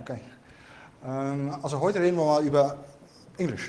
Okay. Also heute reden wir mal über English.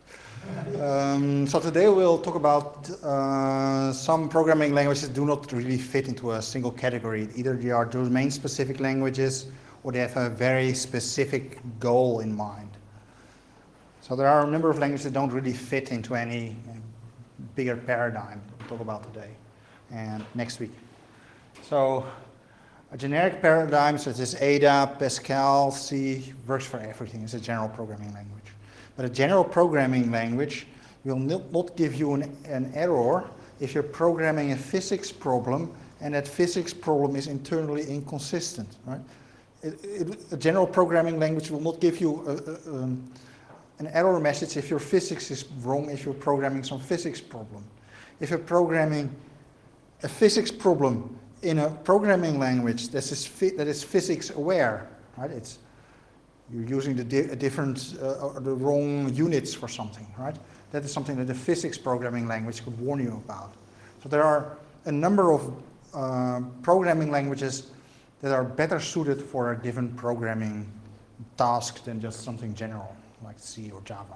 So today we'll talk about some programming languages that do not really fit into a single category. Either they are domain-specific languages or they have a very specific goal in mind. So there are a number of languages that don't really fit into any bigger paradigm we'll talk about today and next week. So a generic paradigm such as Ada, Pascal, C works for everything. It's a general programming language. But a general programming language will not give you an error if you're programming a physics problem and that physics problem is internally inconsistent. Right? A general programming language will not give you an error message if your physics is wrong, if you're programming some physics problem. If you're programming a physics problem in a programming language that is physics aware, right? You're using the wrong units for something, right? That is something that the physics programming language could warn you about. So there are a number of programming languages that are better suited for a given programming task than just something general like C or Java.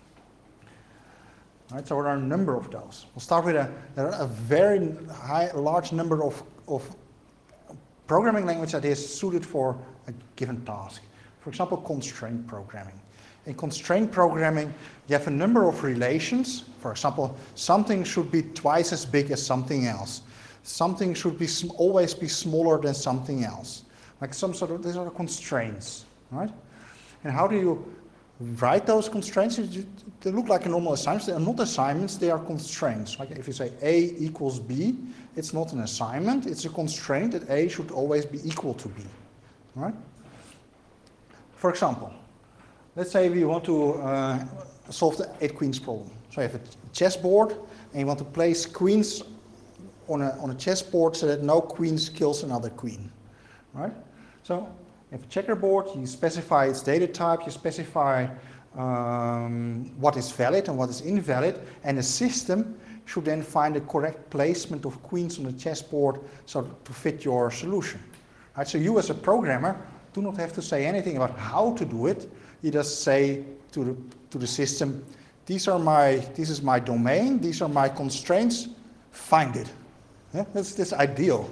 Right, so there are a number of those. We'll start with there are a very large number of programming language that is suited for a given task. For example, constraint programming. In constraint programming, you have a number of relations. For example, something should be twice as big as something else. Something should be always be smaller than something else. Like these are constraints, right? And how do you write those constraints? They look like a normal assignments. They are not assignments, they are constraints. Like if you say A equals B, it's not an assignment, it's a constraint that A should always be equal to B, right? For example, let's say we want to solve the 8 queens problem. So you have a chessboard and you want to place queens on a chessboard so that no queens kills another queen, right? So you have a checkerboard, you specify its data type, you specify what is valid and what is invalid, and the system should then find the correct placement of queens on the chessboard so to fit your solution. Right? So you as a programmer do not have to say anything about how to do it. You just say to the system, this is my domain, these are my constraints, find it. Yeah? That's ideal.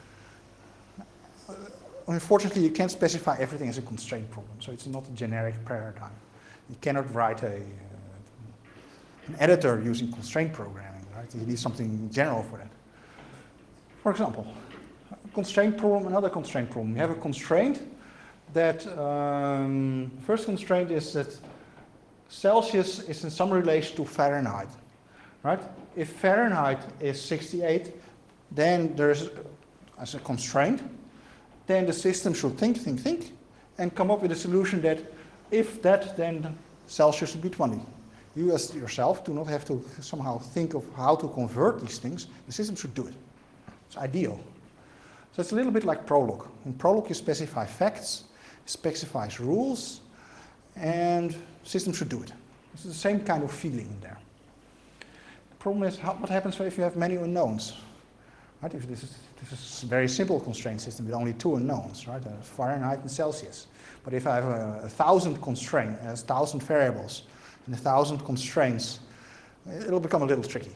Unfortunately, you can't specify everything as a constraint problem, so it's not a generic paradigm. You cannot write an editor using constraint programming, right? You need something general for that. For example, a constraint problem, another constraint problem. You have a constraint that, first constraint is that Celsius is in some relation to Fahrenheit, right? If Fahrenheit is 68, then there's, as a constraint, then the system should think, and come up with a solution that if that, then Celsius should be 20. You as yourself do not have to somehow think of how to convert these things. The system should do it. It's ideal. So it's a little bit like Prolog. In Prolog you specify facts, specifies rules, and the system should do it. It's the same kind of feeling in there. The problem is what happens if you have many unknowns? Right? If this is a very simple constraint system with only 2 unknowns, right? Fahrenheit and Celsius. But if I have 1,000 constraints, 1,000 variables, and 1,000 constraints, it'll become a little tricky.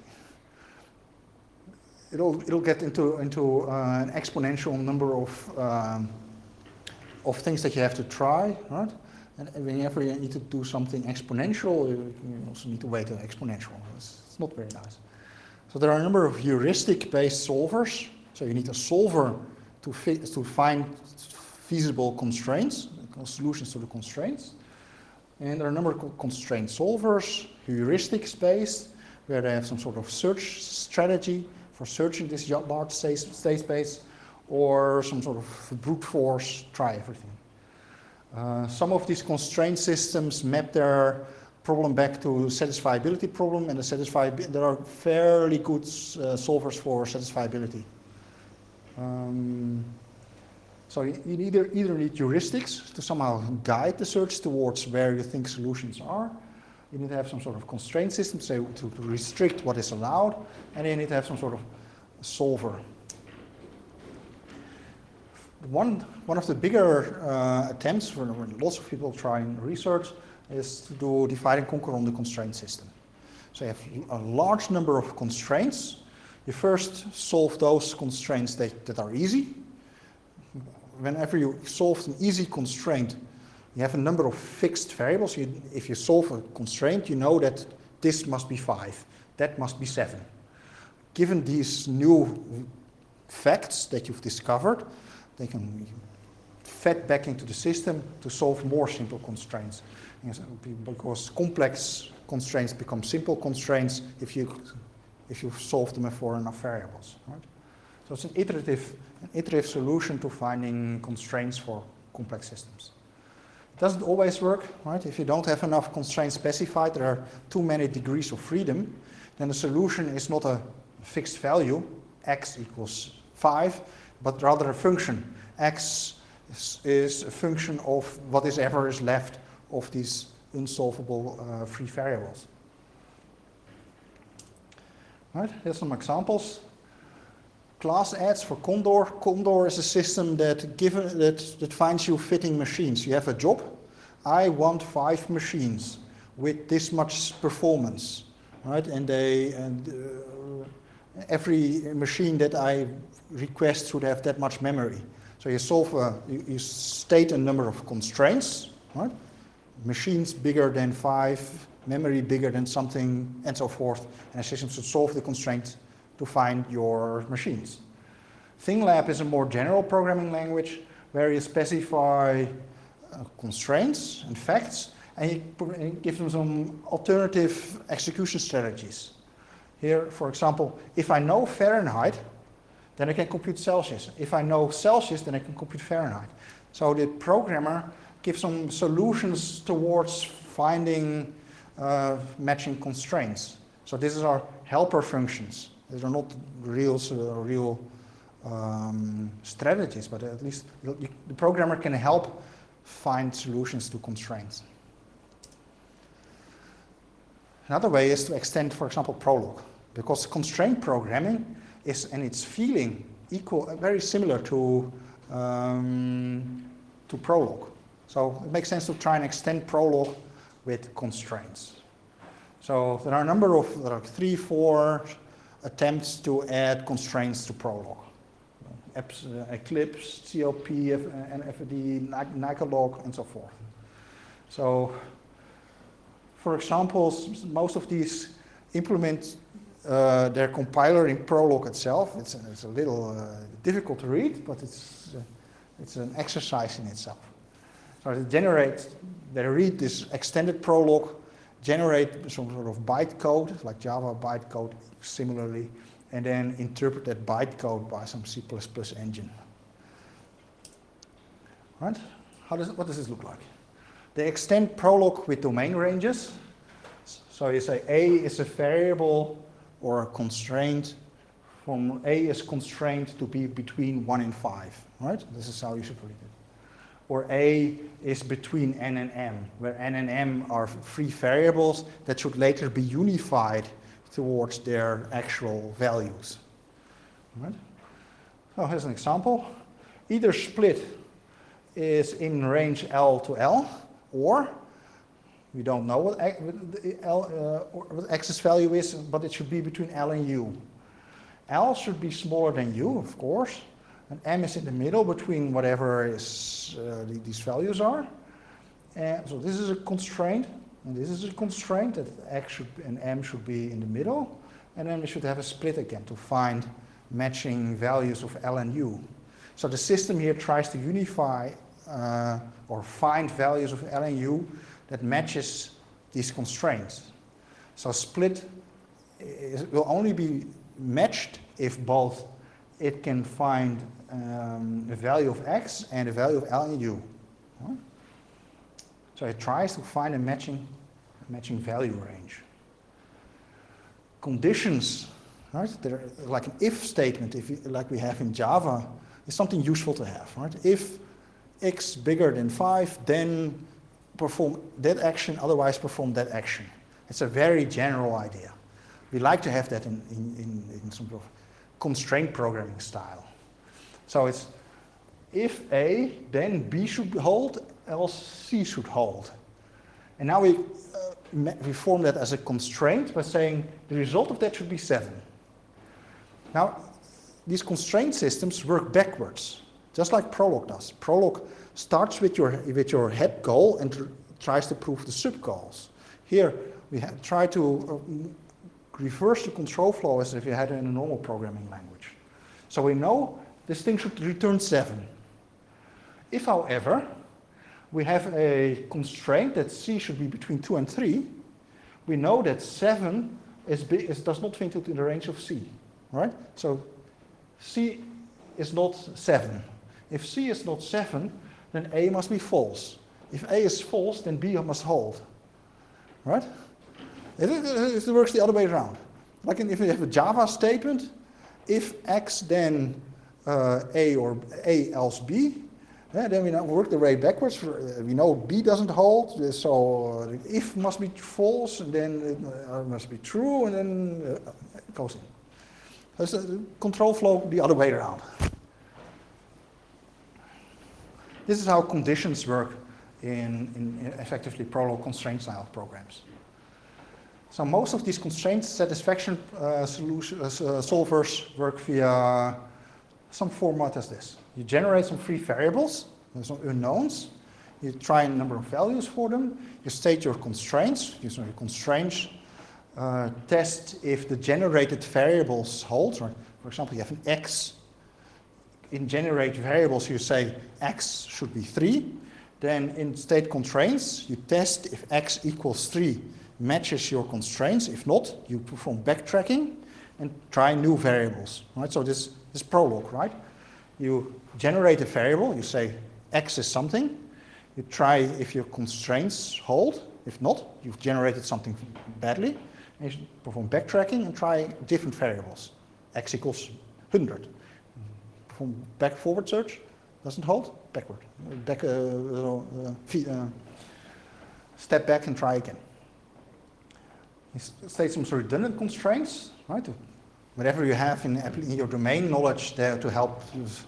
It'll get into an exponential number of things that you have to try, right? And whenever you need to do something exponential, you also need to wait an exponential. It's not very nice. So there are a number of heuristic-based solvers. So you need a solver to find feasible constraints, solutions to the constraints. And there are a number of constraint solvers, heuristics-based, where they have some sort of search strategy for searching this large state space, or some sort of brute force, try everything. Some of these constraint systems map their problem back to satisfiability problem, and there are fairly good solvers for satisfiability. So you either need heuristics to somehow guide the search towards where you think solutions are. You need to have some sort of constraint system to restrict what is allowed, and then you need to have some sort of solver. One of the bigger attempts, when lots of people try in research, is to do divide and conquer on the constraint system. So you have a large number of constraints. You first solve those constraints that are easy. Whenever you solve an easy constraint, you have a number of fixed variables. If you solve a constraint, you know that this must be 5, that must be 7. Given these new facts that you've discovered, they can be fed back into the system to solve more simple constraints. Because complex constraints become simple constraints if you solve them for enough variables. Right? So it's an iterative solution to finding constraints for complex systems. It doesn't always work, right? If you don't have enough constraints specified, there are too many degrees of freedom, then the solution is not a fixed value, x equals 5, but rather a function. X is a function of what is ever is left of these unsolvable free variables. Right, here's some examples. Class adds for Condor. Condor is a system that finds you fitting machines. You have a job. I want 5 machines with this much performance, right? And every machine that I request should have that much memory. So you state a number of constraints, right? Machines bigger than 5, memory bigger than something, and so forth. And a system should solve the constraint to find your machines. ThingLab is a more general programming language where you specify constraints and facts, and you give them some alternative execution strategies. Here, for example, if I know Fahrenheit, then I can compute Celsius. If I know Celsius, then I can compute Fahrenheit. So the programmer gives some solutions towards finding matching constraints. So these are helper functions. These are not real strategies, but at least the programmer can help find solutions to constraints. Another way is to extend, for example, Prolog, because constraint programming is, and its feeling, very similar to Prolog. So it makes sense to try and extend Prolog with constraints. So there are 3, 4 attempts to add constraints to Prolog. Eclipse, CLP, NFD, Nycalog, and so forth. So, for example, most of these implement their compiler in Prolog itself. It's a little difficult to read, but it's an exercise in itself. So they read this extended Prolog, generate some sort of bytecode, like Java bytecode similarly, and then interpret that bytecode by some C++ engine. Right? What does this look like? They extend Prolog with domain ranges. So you say A is a variable or a constraint. From A is constrained to be between 1 and 5. Right? This is how you should read it. Or A is between N and M, where N and M are free variables that should later be unified towards their actual values. Right? So here's an example. Either split is in range L to L, or we don't know what X's value is, but it should be between L and U. L should be smaller than U, of course, and M is in the middle between whatever these values are. And so this is a constraint, and this is a constraint that X and M should be in the middle, and then we should have a split again to find matching values of L and U. So the system here tries to unify or find values of L and U that matches these constraints. So split will only be matched if both it can find a value of X and a value of L and U. So it tries to find a matching value range. Conditions, right? They're like an if statement, like we have in Java, is something useful to have, right? If X bigger than 5, then perform that action, otherwise perform that action. It's a very general idea. We like to have that in some sort of constraint programming style. So it's if A, then B should hold, else C should hold. And now we form that as a constraint by saying the result of that should be 7. Now, these constraint systems work backwards, just like Prolog does. Prolog starts with your head goal and tries to prove the sub-goals. Here, we try to reverse the control flow as if you had it in a normal programming language. So we know this thing should return 7. If, however, we have a constraint that C should be between 2 and 3, we know that 7 does not fit into the range of C, right? So C is not 7. If C is not 7, then A must be false. If A is false, then B must hold, right? It works the other way around. Like if you have a Java statement, if X then A or A else B, then we now work the way backwards. We know B doesn't hold, so if must be false, and then it must be true, and then it goes in. That's the control flow the other way around. This is how conditions work in effectively Prolog constraint style programs. So most of these constraint satisfaction solvers work via some format as this. You generate some free variables, some unknowns. You try a number of values for them. You state your constraints. Your constraints test if the generated variables hold. Or for example, you have an x. In generate variables, you say x should be 3. Then in state constraints, you test if x equals 3 matches your constraints. If not, you perform backtracking and try new variables. Right? So this is Prolog, right? You generate a variable, you say x is something, you try if your constraints hold. If not, you've generated something badly, and you perform backtracking and try different variables. X equals 100. Perform back-forward search, doesn't hold, backward. Step back and try again. You state some redundant constraints, right? Whatever you have in your domain knowledge there to help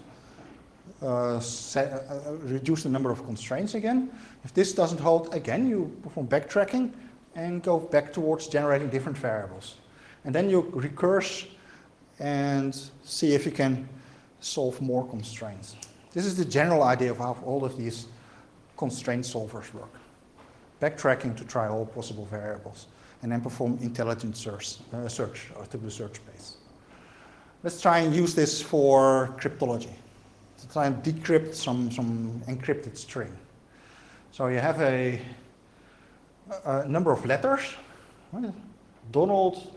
reduce the number of constraints again. If this doesn't hold, again, you perform backtracking and go back towards generating different variables. And then you recurse and see if you can solve more constraints. This is the general idea of how all of these constraint solvers work. Backtracking to try all possible variables, and then perform intelligent search to the search space. Let's try and use this for cryptology, to try and decrypt some encrypted string. So you have a number of letters. Right? Donald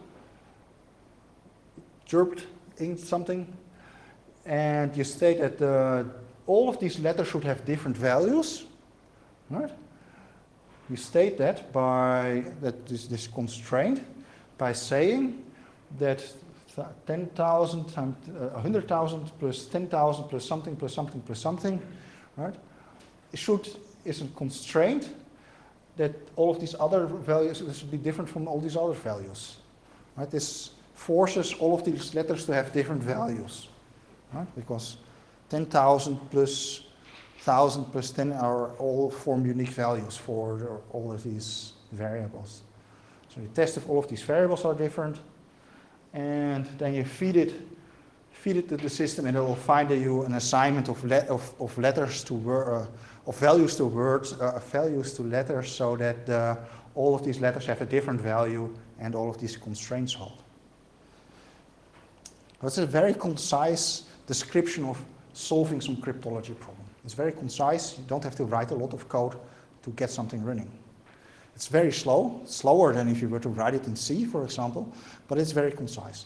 chirped in something, and you state that all of these letters should have different values. Right? You state that by this constraint by saying that 10,000 times 100,000 plus 10,000 plus something plus something plus something, right? Is a constraint that all of these other values should be different from all these other values, right? This forces all of these letters to have different values, right? Because 10,000 plus 1,000 plus 10 are all form unique values for all of these variables. So you test if all of these variables are different, and then you feed it to the system, and it will find you an assignment of letters to of values to words, values to letters, so that all of these letters have a different value, and all of these constraints hold. That's a very concise description of solving some cryptology problem. It's very concise. You don't have to write a lot of code to get something running. It's very slow, slower than if you were to write it in C, for example, but it's very concise.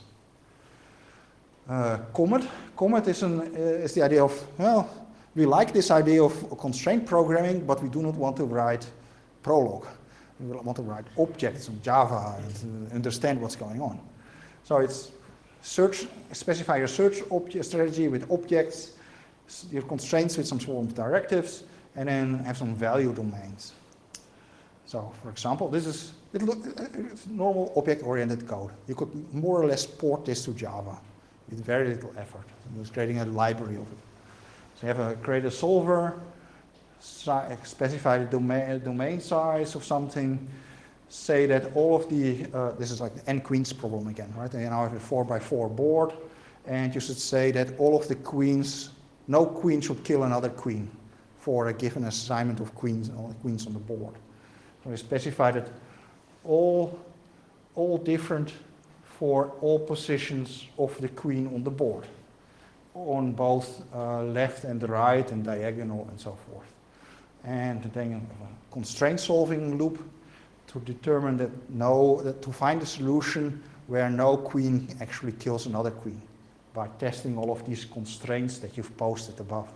Comet. Comet is the idea of, well, we like this idea of constraint programming, but we do not want to write Prolog. We want to write objects in Java and understand what's going on. So it's specify your search strategy with objects, your constraints with some sort of directives, and then have some value domains. So, for example, it's normal object-oriented code. You could more or less port this to Java with very little effort. It was creating a library of it. So you have create a solver, specify the domain size of something, say that all of the, this is like the n queens problem again, right? And you now have a 4x4 board, and you should say that all of the queens, no queen should kill another queen for a given assignment of queens on the board. So we specify that all different for all positions of the queen on the board, on both left and right and diagonal and so forth. And then a constraint solving loop to determine that to find a solution where no queen actually kills another queen by testing all of these constraints that you've posted above.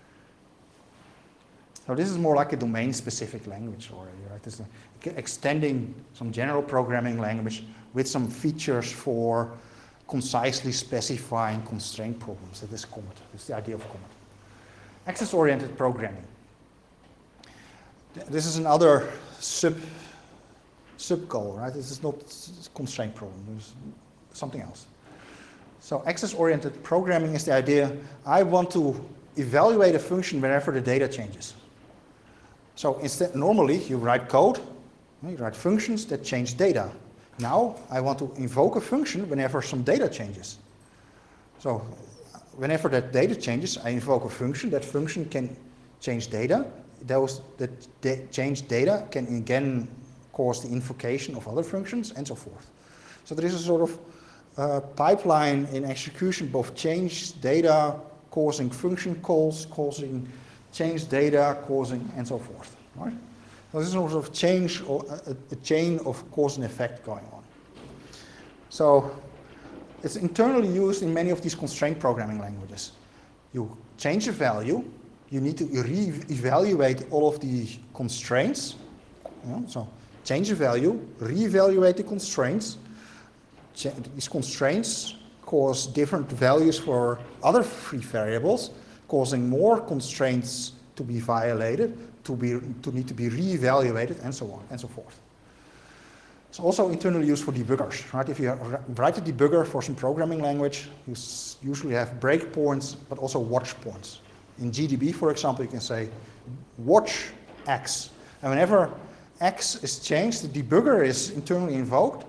So this is more like a domain-specific language already, right? This is extending some general programming language with some features for concisely specifying constraint problems. That is Comet. That's the idea of Comet. Access-oriented programming. This is another sub-goal, right? This is not a constraint problem. There's something else. So access-oriented programming is the idea, I want to evaluate a function whenever the data changes. So instead, normally you write code, you write functions that change data. Now I want to invoke a function whenever some data changes. So whenever that data changes, I invoke a function. That function can change data. That changed data can again cause the invocation of other functions and so forth. So there is a sort of pipeline in execution, both change data causing function calls, causing change data, causing and so forth. Right? So this is a sort of change or a chain of cause and effect going on. So it's internally used in many of these constraint programming languages. You change a value, you need to re-evaluate all of the constraints. So change a value, re-evaluate the constraints. These constraints cause different values for other free variables, causing more constraints to be violated, to need to be re-evaluated, and so on and so forth. It's also internally used for debuggers, right? If you write a debugger for some programming language, you usually have breakpoints, but also watch points. In GDB, for example, you can say watch X, and whenever X is changed, the debugger is internally invoked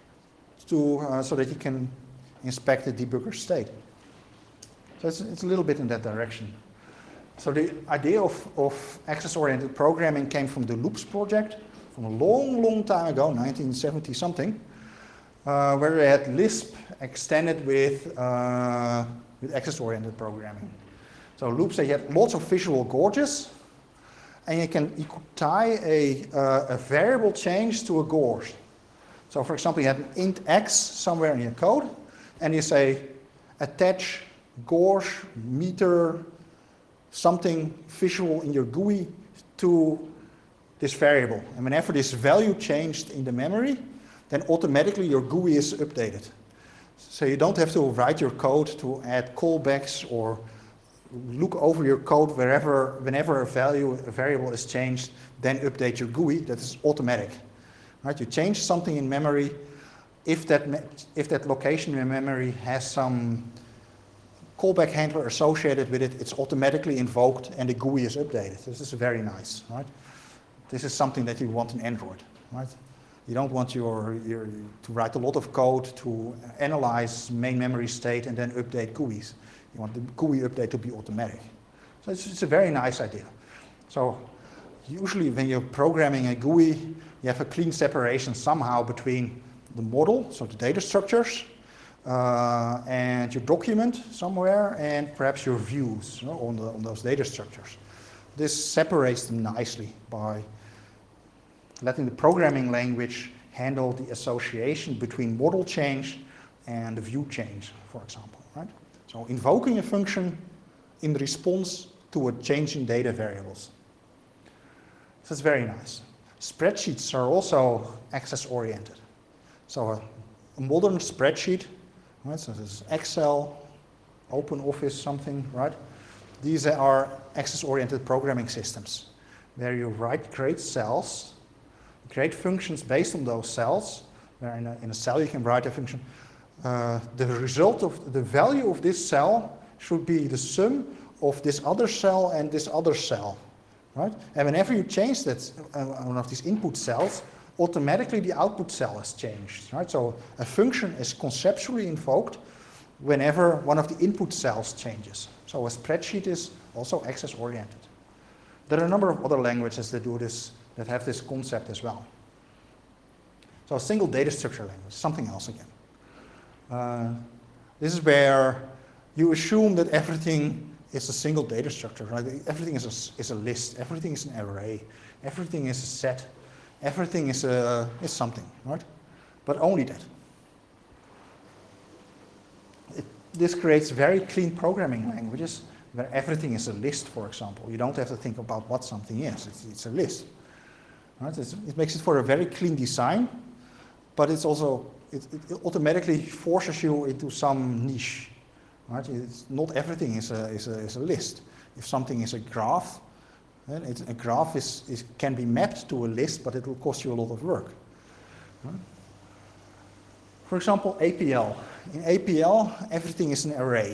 so that you can inspect the debugger state. So it's a little bit in that direction. So the idea of access-oriented programming came from the Loops project from a long, long time ago, 1970 something, where they had Lisp extended with access-oriented programming. So Loops, they had lots of visual gorges, and you could tie a variable change to a gorge. So for example, you had an int x somewhere in your code, and you say attach gorge meter something visual in your GUI to this variable. And whenever this value changed in the memory, then automatically your GUI is updated. So you don't have to write your code to add callbacks or look over your code whenever a variable is changed, then update your GUI. That is automatic. Right? You change something in memory. If that location in memory has some callback handler associated with it, it's automatically invoked and the GUI is updated. This is very nice, right? This is something that you want in Android, right? You don't want to write a lot of code to analyze main memory state and then update GUIs. You want the GUI update to be automatic. So it's a very nice idea. So usually when you're programming a GUI, you have a clean separation somehow between the model, so the data structures, and your document somewhere, and perhaps your views on those data structures. This separates them nicely by letting the programming language handle the association between model change and the view change, for example. Right? So invoking a function in response to a change in data variables. So it's very nice. Spreadsheets are also access-oriented. So a modern spreadsheet, right? So this is Excel, OpenOffice, something, right? These are access-oriented programming systems where you create cells, create functions based on those cells. Where in a cell you can write a function. The result of the value of this cell should be the sum of this other cell and this other cell, right? And whenever you change that one of these input cells, automatically the output cell has changed, right? So a function is conceptually invoked whenever one of the input cells changes. So a spreadsheet is also access-oriented. There are a number of other languages that do this, that have this concept as well. So a single data structure language, something else again. This is where you assume that everything is a single data structure, right? Everything is a list, everything is an array, everything is a set, everything is something, right? But only that. This creates very clean programming languages where everything is a list, for example. You don't have to think about what something is, it's a list. Right? It makes it for a very clean design, but it's also, it automatically forces you into some niche. Right? It's not everything is a list. If something is a graph, then a graph can be mapped to a list, but it will cost you a lot of work. Right? For example, APL. In APL, everything is an array.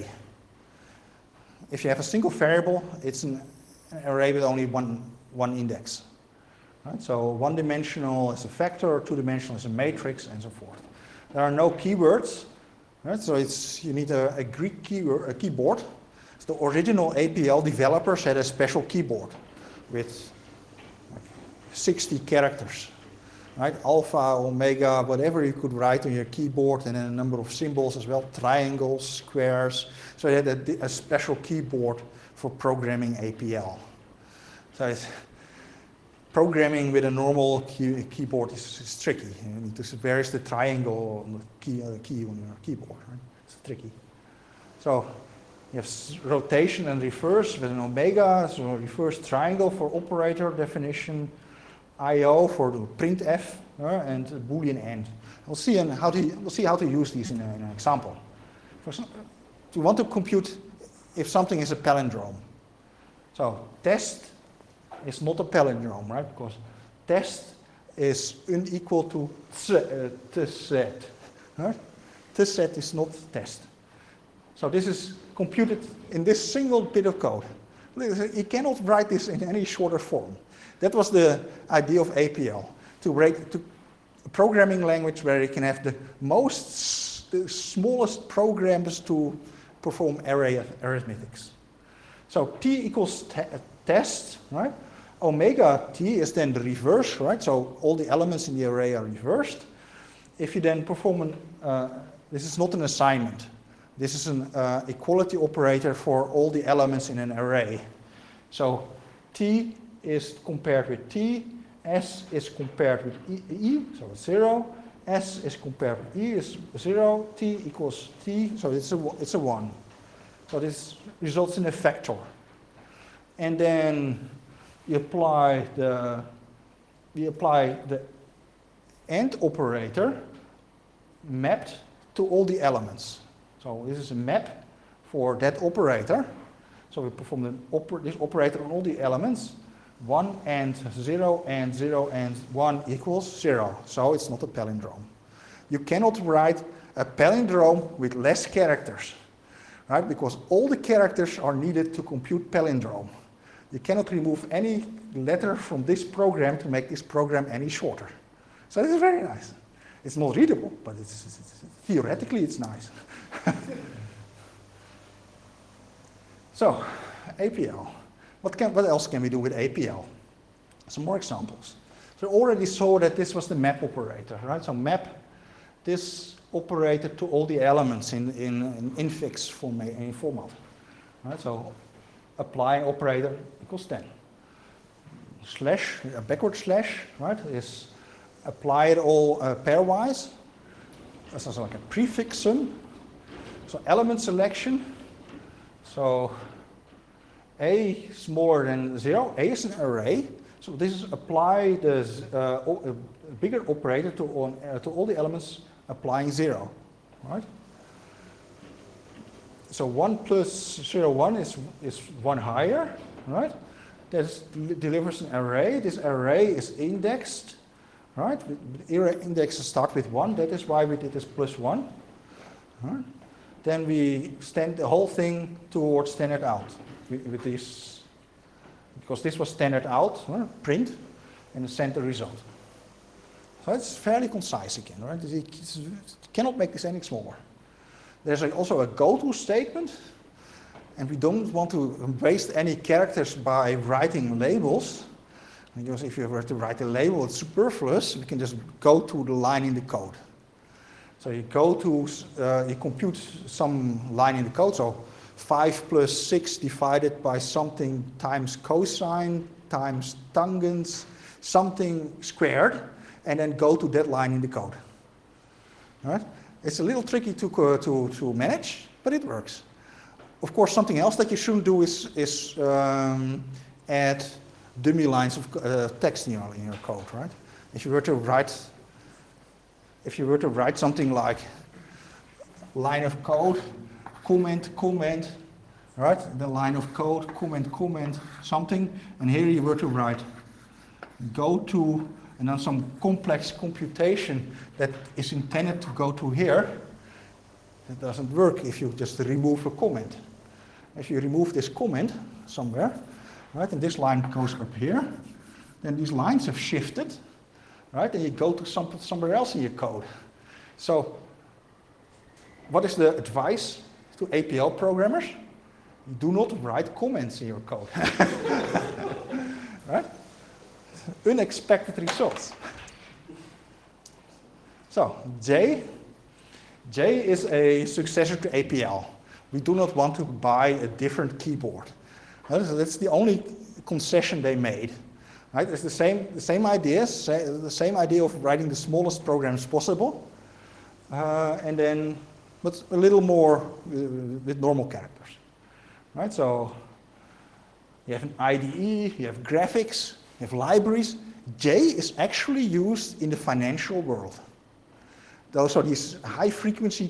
If you have a single variable, it's an array with only one index. Right? So one-dimensional is a vector, two-dimensional is a matrix, and so forth. There are no keywords. Right? So you need a Greek keyboard. So the original APL developers had a special keyboard with like 60 characters. Right? Alpha, omega, whatever you could write on your keyboard, and then a number of symbols as well, triangles, squares. So they had a special keyboard for programming APL. So programming with a normal keyboard is tricky. You need to where is the triangle on the key on your keyboard. Right? It's tricky. So you have rotation and reverse with an omega, so reverse triangle for operator definition, IO for the printf, and Boolean AND. We'll see how to use these in an example. For example, we want to compute if something is a palindrome. So test is not a palindrome, right? Because test is unequal to tset. Right? Tset is not test. So this is computed in this single bit of code. You cannot write this in any shorter form. That was the idea of APL, to a programming language where you can have the smallest programs to perform array arithmetics. So T equals test, right? Omega T is then the reverse, right? So all the elements in the array are reversed. If you then perform this is not an assignment. This is an equality operator for all the elements in an array. So T is compared with T, S is compared with E, so it's 0. S is compared with E is 0, T equals T, so it's a 1. So this results in a vector. And then you apply the AND operator mapped to all the elements. So this is a map for that operator. So we perform this operator on all the elements. 1 and 0 and 0 and 1 equals 0. So it's not a palindrome. You cannot write a palindrome with less characters, right? Because all the characters are needed to compute palindrome. You cannot remove any letter from this program to make this program any shorter. So this is very nice. It's not readable, but theoretically it's nice. So, APL. What else can we do with APL? Some more examples. So already saw that this was the map operator, right? So map this operator to all the elements in infix format. Right? So applying operator equals 10. Slash, a backward slash, right, is apply it all pairwise. This is like a prefix sum. So element selection. So A smaller than 0. A is an array. So this is apply the bigger operator to all the elements applying 0. Right? So 1 plus 0, 1 is 1 higher. Right? That delivers an array. This array is indexed. Right? The indexes start with 1. That is why we did this plus 1. Right? Then we extend the whole thing towards standard out. with this, because this was standard out, print, and send the result. So it's fairly concise again, right? You cannot make this any smaller. There's also a goto statement, and we don't want to waste any characters by writing labels, because if you were to write a label, it's superfluous. We can just go to the line in the code. So you go to, you compute some line in the code, so 5 plus 6 divided by something times cosine times tangents, something squared, and then go to that line in the code. All right? It's a little tricky to manage, but it works. Of course, something else that you shouldn't do is add dummy lines of text in your code, right? If you were to write something like line of code, comment, comment, right? The line of code, comment, comment, something, and here you were to write go to, and then some complex computation that is intended to go to here. It doesn't work if you just remove a comment. If you remove this comment somewhere, right, and this line goes up here, then these lines have shifted, right, and you go to somewhere else in your code. So what is the advice to APL programmers? Do not write comments in your code. Right? Unexpected results. So J is a successor to APL. We do not want to buy a different keyboard. That's the only concession they made. Right? It's the same ideas, the same idea of writing the smallest programs possible, and then but a little more with normal characters. Right? So you have an IDE, you have graphics, you have libraries. J is actually used in the financial world. Those are these high frequency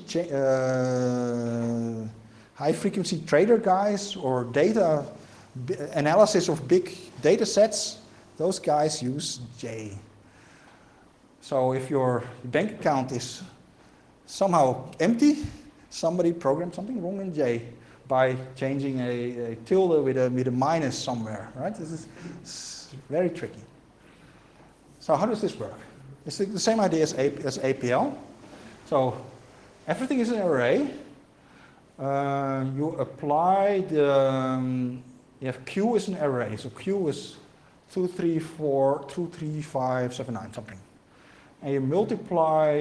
trader guys or data analysis of big data sets. Those guys use J. So if your bank account is somehow empty, somebody programmed something wrong in J by changing a tilde with a minus somewhere, right? This is very tricky. So how does this work? It's the same idea as APL. So everything is an array. You apply you have Q is an array. So Q is 2, 3, 4, 2, 3, 5, 7, 9, something. And you multiply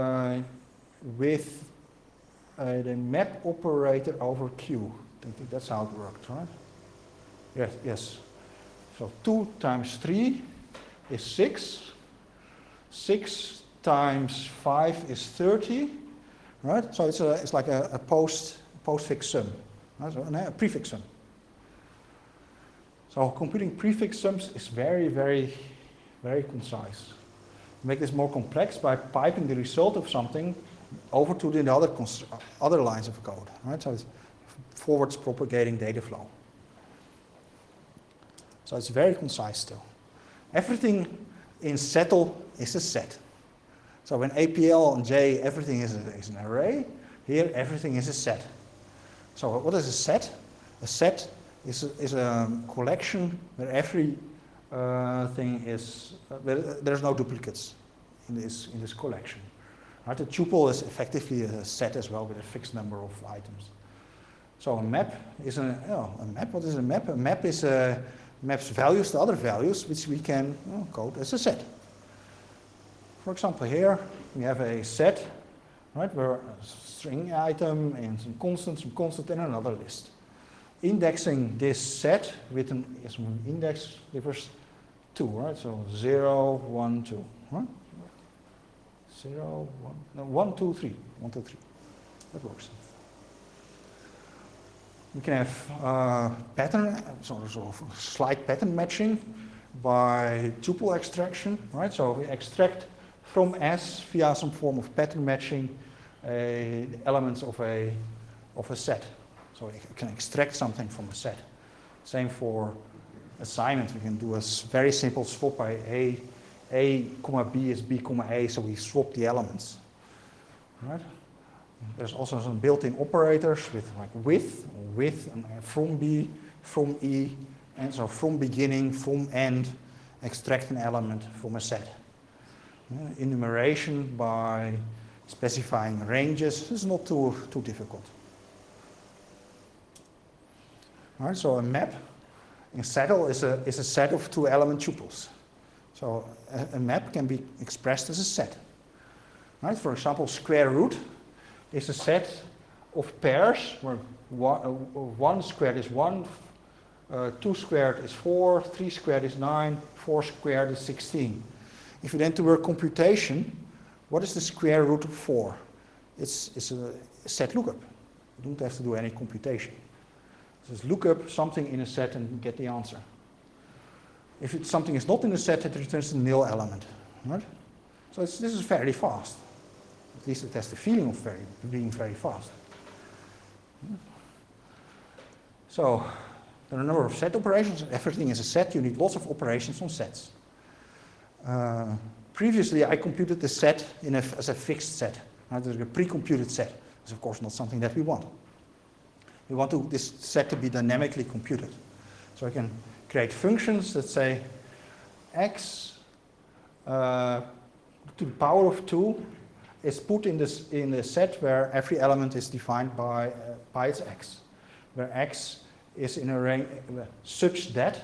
with the map operator over Q. I think that's how it works, right? Yes. So 2 times 3 is 6. 6 times 5 is 30, right? So it's like a postfix sum, right? So a prefix sum. So computing prefix sums is very, very, very concise. Make this more complex by piping the result of something over to the other lines of code, right? So it's forwards propagating data flow. So it's very concise still. Everything in settle is a set. So when APL and J, everything is an array. Here, everything is a set. So what is a set? A set is a collection where every thing is, there's no duplicates in this collection. Right? A tuple is effectively a set as well with a fixed number of items. So a map is a map. What is a map? A map is maps values to other values, which we can code as a set. For example, here we have a set, right, where a string item and some constant, and another list. Indexing this set with an index gives 2, right? So 0, 1, 2, right? 0, 1, no, 1, 2, 3. 1, 2, 3. That works. We can have pattern, sort of slight pattern matching by tuple extraction, right? So we extract from S via some form of pattern matching elements of a set. So we can extract something from a set. Same for assignment. We can do a very simple swap by A comma B is B comma A, so we swap the elements. Right? There's also some built-in operators with like with and from B from E, and so from beginning, from end, extract an element from a set. Enumeration by specifying ranges is not too difficult. All right, so a map in SETL is a set of two-element tuples. So a map can be expressed as a set. Right? For example, square root is a set of pairs where 1 squared is 1, 2 squared is 4, 3 squared is 9, 4 squared is 16. If you then do a computation, what is the square root of 4? It's a set lookup. You don't have to do any computation. Just look up something in a set and get the answer. If something is not in a set, it returns a nil element. Right? So this is very fast. At least it has the feeling of being very fast. So there are a number of set operations. Everything is a set. You need lots of operations on sets. Previously, I computed the set as a fixed set. There's a pre-computed set. It's of course not something that we want. We want this set to be dynamically computed. So I can create functions that say x to the power of 2 is put in the set where every element is defined by its x, where x is in a range such that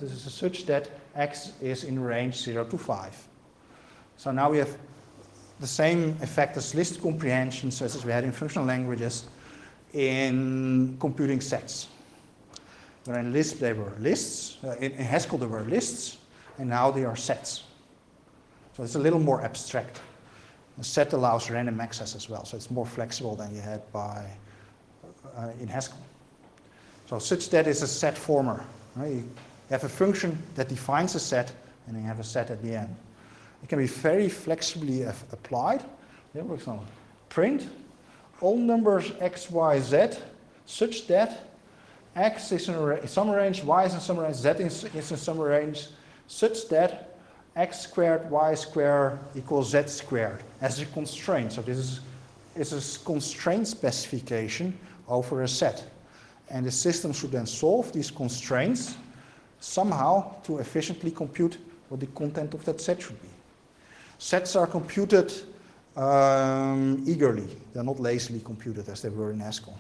x is in range 0 to 5. So now we have the same effect as list comprehension, such as we had in functional languages, in computing sets. Where in Lisp they were lists, in Haskell there were lists, and now they are sets. So it's a little more abstract. A set allows random access as well, so it's more flexible than you had in Haskell. So such that is a set former. Right? You have a function that defines a set, and then you have a set at the end. It can be very flexibly applied. Yeah, for example, print all numbers x, y, z such that x is in some range, y is in some range, z is in some range, such that x squared, y squared equals z squared as a constraint. So this is a constraint specification over a set. And the system should then solve these constraints somehow to efficiently compute what the content of that set should be. Sets are computed eagerly. They're not lazily computed as they were in Haskell.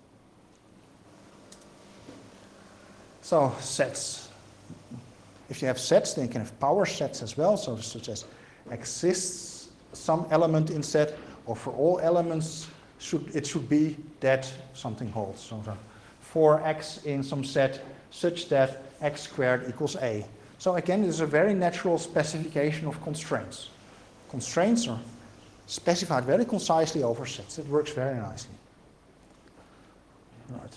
So sets. If you have sets, then you can have power sets as well, so such as exists some element in set, or for all elements it should be that something holds. So for x in some set such that x squared equals a. So again, this is a very natural specification of constraints. Constraints are specified very concisely over sets. It works very nicely. Right.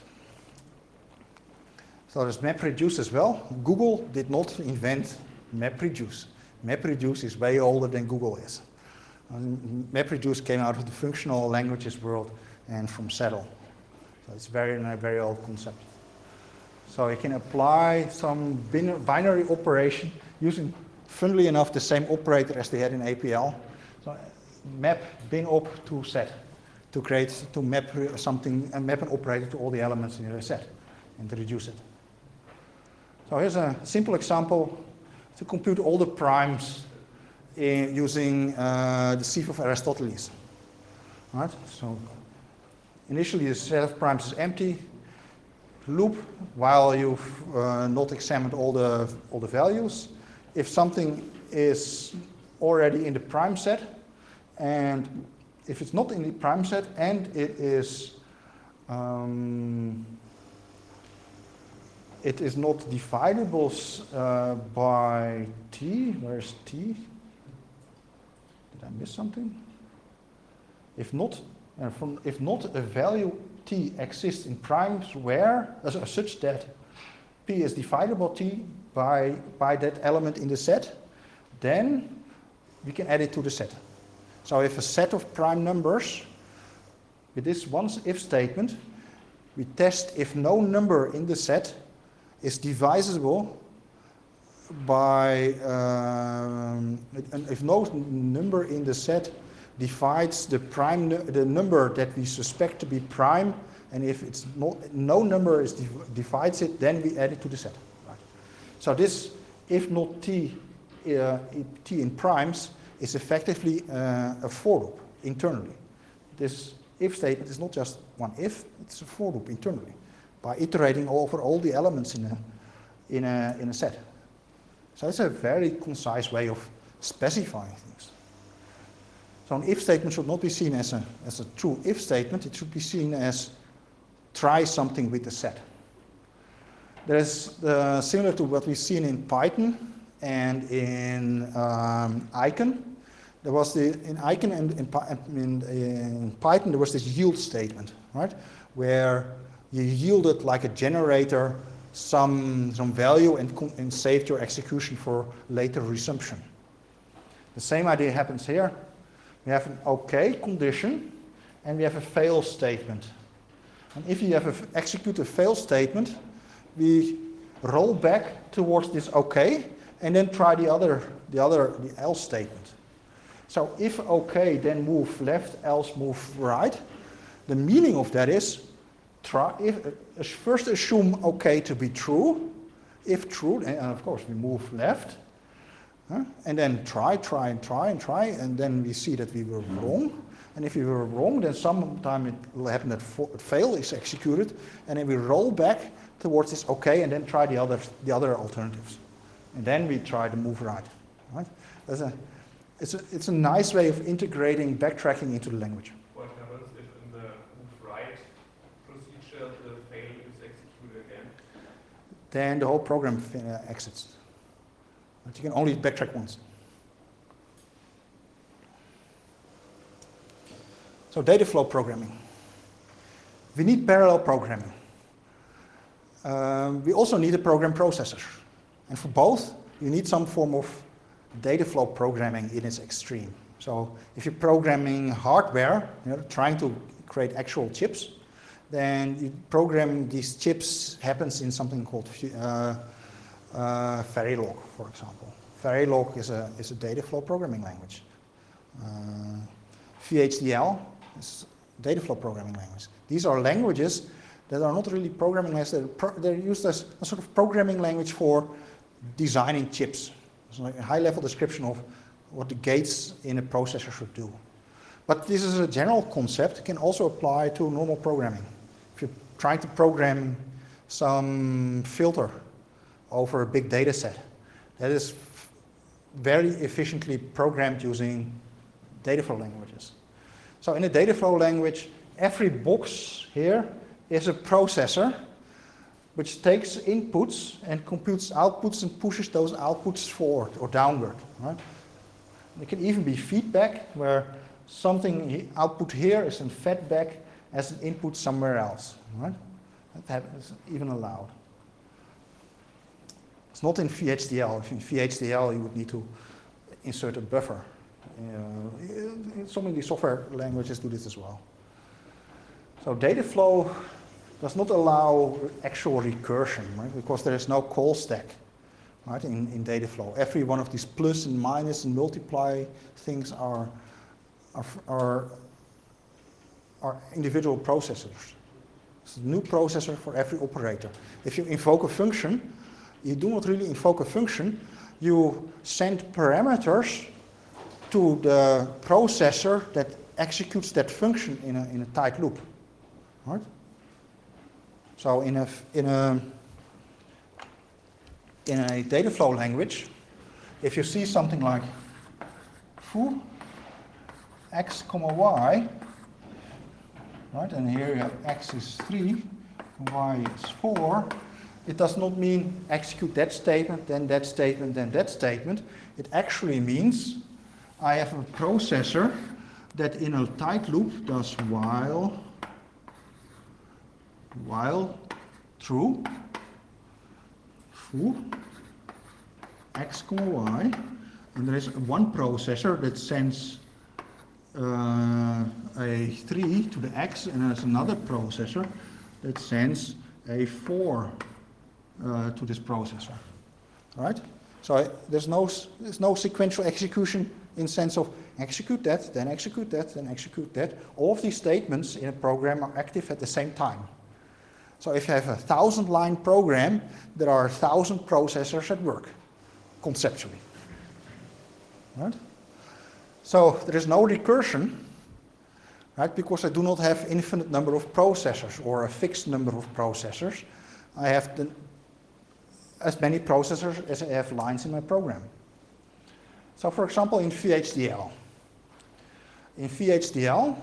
So there's MapReduce as well. Google did not invent MapReduce. MapReduce is way older than Google is. MapReduce came out of the functional languages world and from SETL. So it's a very old concept. So you can apply some binary operation using, funnily enough, the same operator as they had in APL. So map bin op to set to map something and map an operator to all the elements in the set and to reduce it. So here's a simple example to compute all the primes using the sieve of Aristoteles. All right? So initially the set of primes is empty. Loop while you've not examined all the values. If something is already in the prime set, and if it's not in the prime set and it is not dividable by t. Where's t? Did I miss something? If not a value t exists in primes where such that p is divisible t by that element in the set, then we can add it to the set. So if a set of prime numbers with this one if statement, we test if no number in the set is divisible by if no number in the set divides the number that we suspect to be prime and if it's not, no number is divides it, then we add it to the set. Right. So this, if not t in primes, is effectively a for loop internally. This if statement is not just one if, it's a for loop internally by iterating over all the elements in a set. So it's a very concise way of specifying things. So an if statement should not be seen as a true if statement, it should be seen as try something with the set. There is similar to what we've seen in Python and in Icon. There was in Icon and in Python there was this yield statement, right? Where you yielded like a generator some value and saved your execution for later resumption. The same idea happens here. We have an OK condition and we have a fail statement. And if you have execute a fail statement, we roll back towards this OK and then try the else statement. So if OK, then move left, else move right. The meaning of that is first assume OK to be true. If true, and of course we move left. And then try, and then we see that we were wrong. And if we were wrong, then sometime it will happen that fail is executed, and then we roll back towards this OK, and then try the other alternatives. And then we try to move right. Right? It's a nice way of integrating backtracking into the language. What happens if in the move right procedure the fail is executed again? Then the whole program exits. But you can only backtrack once. So data flow programming. We need parallel programming. We also need a program processor. And for both, you need some form of data flow programming in its extreme. So if you're programming hardware, trying to create actual chips, then you program these chips happens in something called Verilog, for example. Verilog is a data flow programming language. VHDL is a data flow programming language. These are languages that are not really programming languages, they're used as a sort of programming language for designing chips. It's like a high-level description of what the gates in a processor should do. But this is a general concept, it can also apply to normal programming. If you're trying to program some filter over a big data set, that is very efficiently programmed using data flow languages. So in a data flow language, every box here is a processor which takes inputs and computes outputs and pushes those outputs forward or downward. Right? It can even be feedback, where something output here is then fed back as an input somewhere else. Right? That is even allowed. It's not in VHDL. If in VHDL you would need to insert a buffer. Some of the software languages do this as well. So data flow does not allow actual recursion, right? Because there is no call stack, right? In data flow, every one of these plus and minus and multiply things are individual processors. It's a new processor for every operator. If you invoke a function, you do not really invoke a function. You send parameters to the processor that executes that function in a tight loop, right? So in a data flow language, if you see something like foo x, y, right, and here you have x is 3, y is 4, it does not mean execute that statement, then that statement, then that statement. It actually means I have a processor that in a tight loop does while true foo x, y, and there is one processor that sends a 3 to the x, and there's another processor that sends a 4 to this processor, right? So there's no sequential execution in the sense of execute that, then execute that, then execute that. All of these statements in a program are active at the same time. So if you have a 1,000-line program, there are 1,000 processors at work, conceptually. Right? So there is no recursion, right? Because I do not have infinite number of processors or a fixed number of processors. I have as many processors as I have lines in my program. So for example, in VHDL. In VHDL,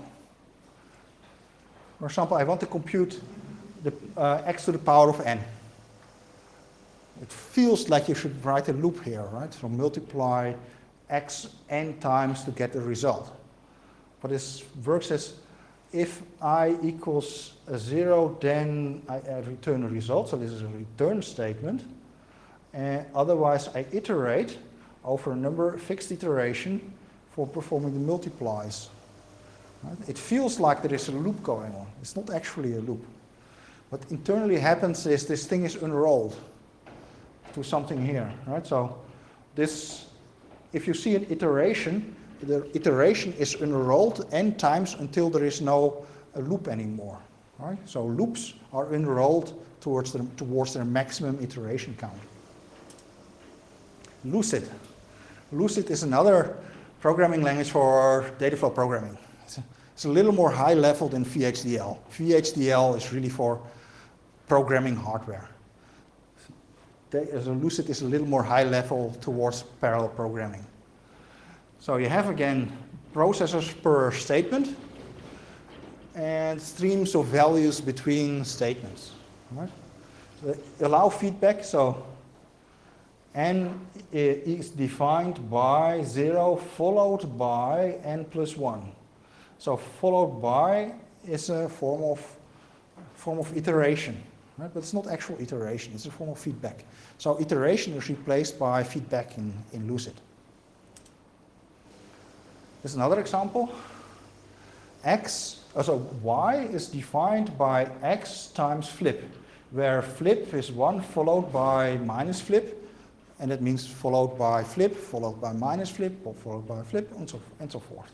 for example, I want to compute the x to the power of n. It feels like you should write a loop here, right? So multiply x n times to get the result. But this works as if I equals 0, then I return a result. So this is a return statement. Otherwise, I iterate over a fixed iteration for performing the multiplies. Right? It feels like there is a loop going on. It's not actually a loop. What internally happens is this thing is unrolled to something here. Right? So this, if you see an iteration, the iteration is unrolled n times until there is no loop anymore. Right? So loops are unrolled towards their maximum iteration count. Lucid. Lucid is another programming language for data flow programming. It's a little more high level than VHDL. VHDL is really for programming hardware. Lucid is a little more high level towards parallel programming. So you have again processors per statement and streams of values between statements. Right? So they allow feedback. So n is defined by 0 followed by n plus 1. So followed by is a form of iteration, right? But it's not actual iteration, it's a form of feedback. So iteration is replaced by feedback in Lucid. Here's another example. Y is defined by x times flip, where flip is 1 followed by minus flip, and that means followed by flip, followed by minus flip, or followed by flip, and so forth.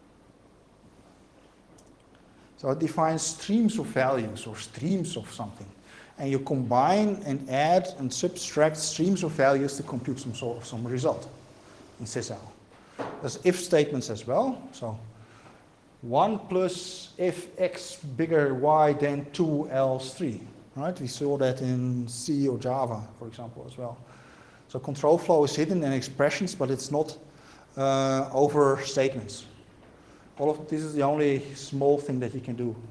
So it defines streams of values or streams of something. And you combine and add and subtract streams of values to compute some result in Sysal. There's if statements as well. So 1 plus if x bigger y than 2 else 3. Right? We saw that in C or Java, for example, as well. So control flow is hidden in expressions, but it's not over statements. All of this is the only small thing that you can do.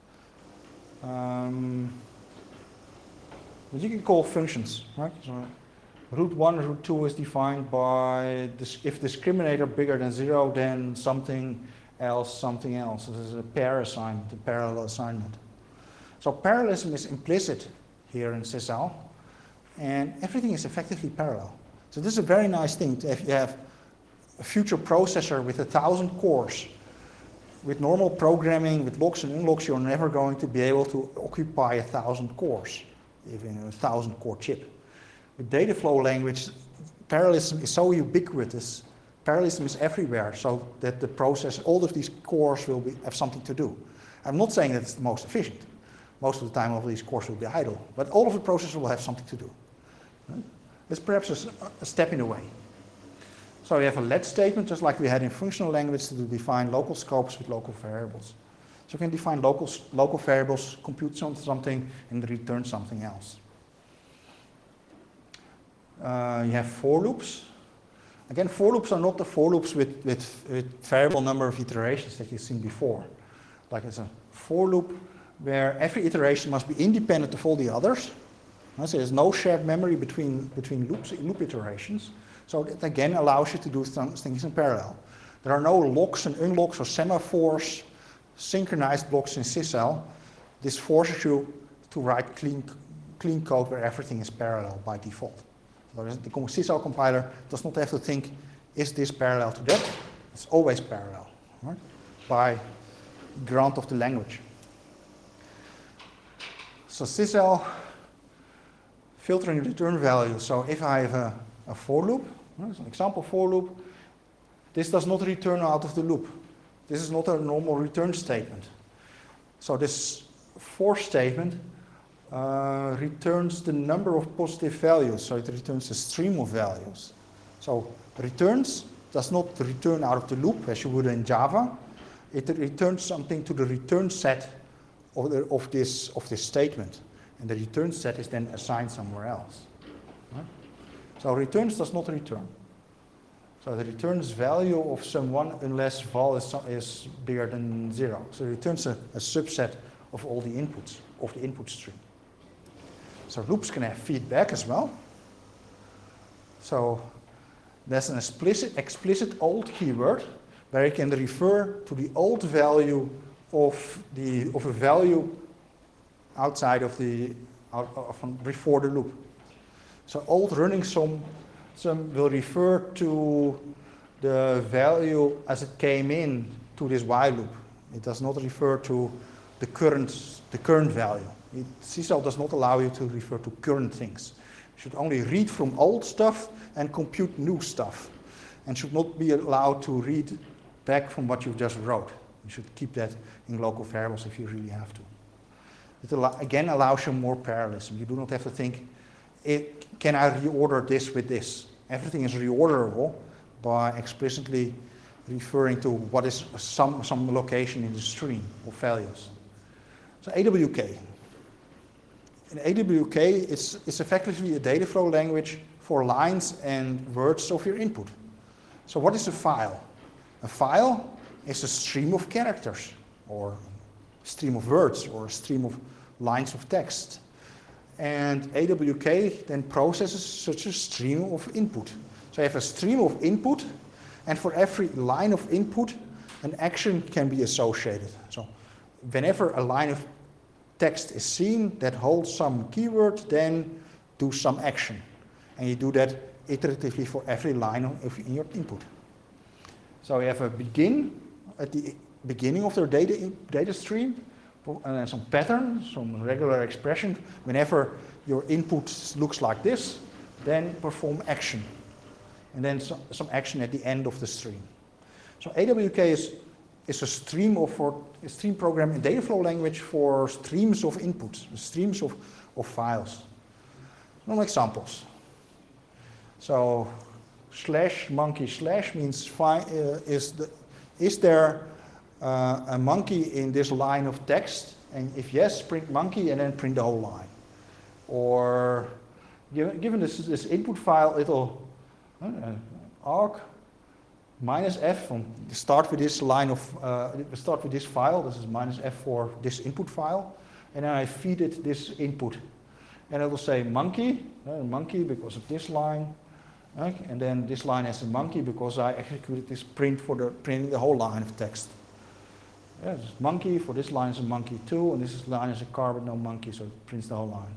But you can call functions, right? So root 1, root 2 is defined by this, if discriminator bigger than 0, then something else. This is a pair assignment, a parallel assignment. So parallelism is implicit here in Sysal. And everything is effectively parallel. So this is a very nice thing. If you have a future processor with 1,000 cores, with normal programming, with locks and unlocks, you're never going to be able to occupy 1,000 cores, even a 1,000-core chip. With data flow language, parallelism is so ubiquitous, parallelism is everywhere, so that the process, all of these cores will have something to do. I'm not saying that it's the most efficient. Most of the time, all of these cores will be idle, but all of the processors will have something to do. It's perhaps a step in the way. So you have a let statement, just like we had in functional language, to define local scopes with local variables. So you can define local variables, compute something, and return something else. You have for loops. Again, for loops are not the for loops with variable number of iterations that you've seen before. Like it's a for loop where every iteration must be independent of all the others. So there's no shared memory between loop iterations. So it again allows you to do things in parallel. There are no locks and unlocks or semaphores, synchronized blocks in Sysal. This forces you to write clean code where everything is parallel by default. So the Sysal compiler does not have to think, is this parallel to that? It's always parallel, right? By grant of the language. So Sysal filtering return value. So if I have a for loop. There's an example for loop. This does not return out of the loop. This is not a normal return statement. So this for statement returns the number of positive values. So it returns a stream of values. So returns does not return out of the loop as you would in Java. It returns something to the return set of this statement. And the return set is then assigned somewhere else. Right? So returns does not return. So it returns value of some one unless val is bigger than 0. So it returns a subset of all the inputs of the input stream. So loops can have feedback as well. So there's an explicit old keyword where you can refer to the old value of a value outside of before the loop. So old running sum will refer to the value as it came in to this while loop. It does not refer to the current value. CSAL does not allow you to refer to current things. You should only read from old stuff and compute new stuff, and should not be allowed to read back from what you just wrote. You should keep that in local variables if you really have to. It again allows you more parallelism. You do not have to think, can I reorder this with this? Everything is reorderable by explicitly referring to what is some location in the stream of values. So AWK. In AWK, it's effectively a data flow language for lines and words of your input. So what is a file? A file is a stream of characters, or a stream of words, or a stream of lines of text. And AWK then processes such a stream of input. So you have a stream of input, and for every line of input, an action can be associated. So whenever a line of text is seen that holds some keyword, then do some action. And you do that iteratively for every line in your input. So you have a begin at the beginning of their data stream, and then some pattern, some regular expression. Whenever your input looks like this, then perform action. And then some action at the end of the stream. So AWK is a stream program in data flow language for streams of inputs, streams of files. Some examples. So /monkey/ means is there a monkey in this line of text? And if yes, print monkey and then print the whole line. Or given this input file, it'll arg -f from start with this line of start with this file. This is -f for this input file, and then I feed it this input, and it will say monkey, monkey because of this line, and then this line has a monkey because I executed this print for printing the whole line of text. Yeah, this is monkey for this line is a monkey too, and this line is a car but no monkey, so it prints the whole line.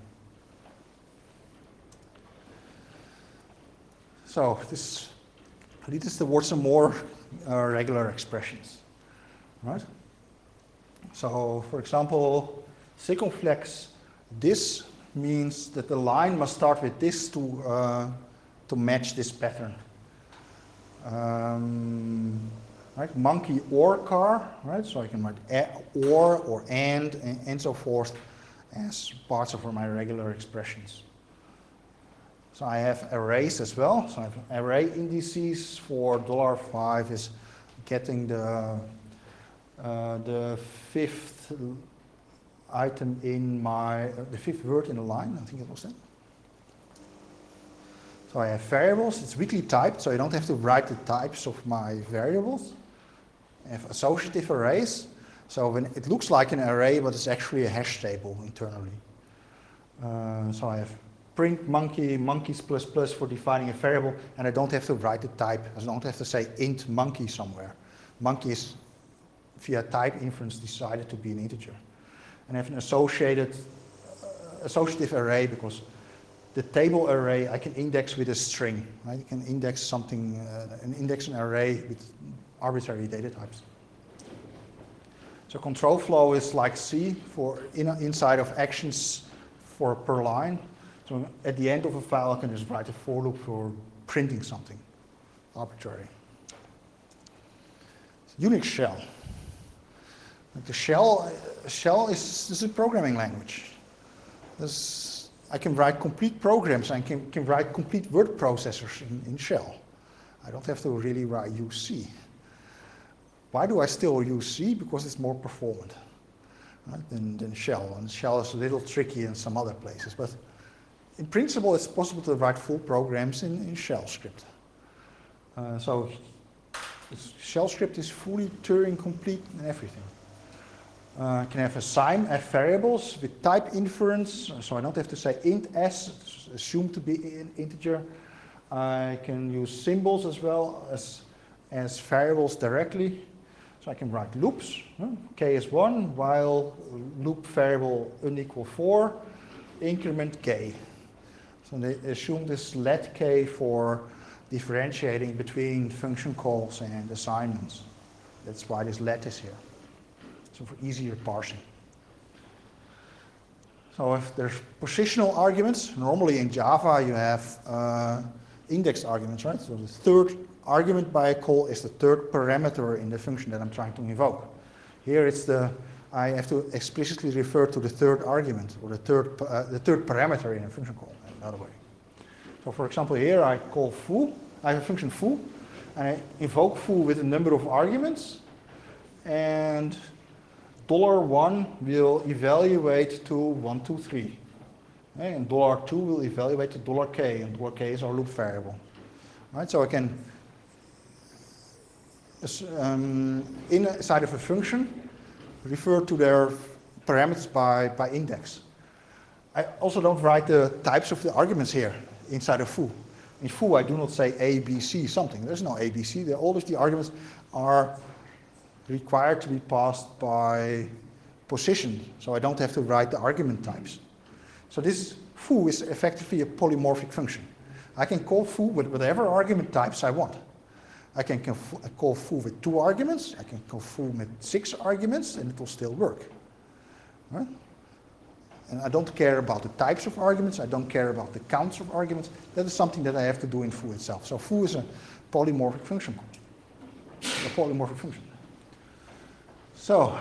So this leads towards some more regular expressions, right? So, for example, circumflex this means that the line must start with this to match this pattern. Right? Monkey or car, right? So I can write or and so forth as parts of my regular expressions. So I have arrays as well. So I have array indices for $5 is getting the fifth item in the fifth word in the line. I think it was that. So I have variables. It's weakly typed, so I don't have to write the types of my variables. I have associative arrays. So when it looks like an array, but it's actually a hash table internally. So I have print monkey, monkeys ++ for defining a variable, and I don't have to write the type. I don't have to say int monkey somewhere. Monkey is via type inference decided to be an integer. And I have an associative array because the table array I can index with a string. Right? You can index something, index an array with arbitrary data types. So control flow is like C for inside of actions per line. So at the end of a file, I can just write a for loop for printing something arbitrary. Unix shell. The shell is a programming language. I can write complete programs. I can write complete word processors in shell. I don't have to really write use C. Why do I still use C? Because it's more performant, right, than shell. And shell is a little tricky in some other places. But in principle, it's possible to write full programs in shell script. So shell script is fully Turing complete and everything. I can have add variables with type inference, so I don't have to say int s, it's assumed to be an integer. I can use symbols as well as variables directly. So I can write loops. K is 1, while loop variable unequal 4, increment k. So they assume this let k for differentiating between function calls and assignments. That's why this let is here. So for easier parsing. So if there's positional arguments, normally in Java you have index arguments, right? So the third argument by a call is the third parameter in the function that I'm trying to invoke. Here it's I have to explicitly refer to the third argument or the third parameter in a function call, another way. So for example, here I call foo. I have a function foo, and I invoke foo with a number of arguments, and $1 will evaluate to 1, 2, 3. Okay? And $2 will evaluate to $k, and $k is our loop variable. Right? So I can, inside of a function, refer to their parameters by index. I also don't write the types of the arguments here inside of foo. In foo, I do not say A, B, C, something. There's no A, B, C. All of the arguments are required to be passed by position, so I don't have to write the argument types. So this foo is effectively a polymorphic function. I can call foo with whatever argument types I want. I can call foo with 2 arguments, I can call foo with 6 arguments, and it will still work. Right? And I don't care about the types of arguments, I don't care about the counts of arguments. That is something that I have to do in foo itself. So foo is a polymorphic function. So,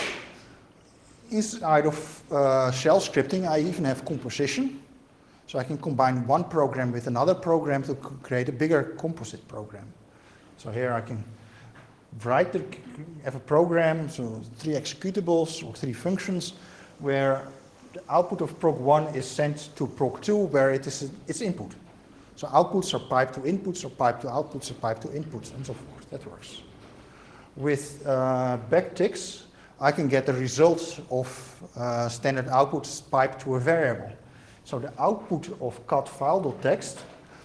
inside of shell scripting, I even have composition. So I can combine one program with another program to create a bigger composite program. So here I can have a program, so 3 executables or 3 functions, where the output of prog1 is sent to prog2, where it is its input. So outputs are piped to inputs, or piped to outputs, or piped to inputs, and so forth. That works. With backticks, I can get the results of standard outputs piped to a variable. So the output of cat_file.txt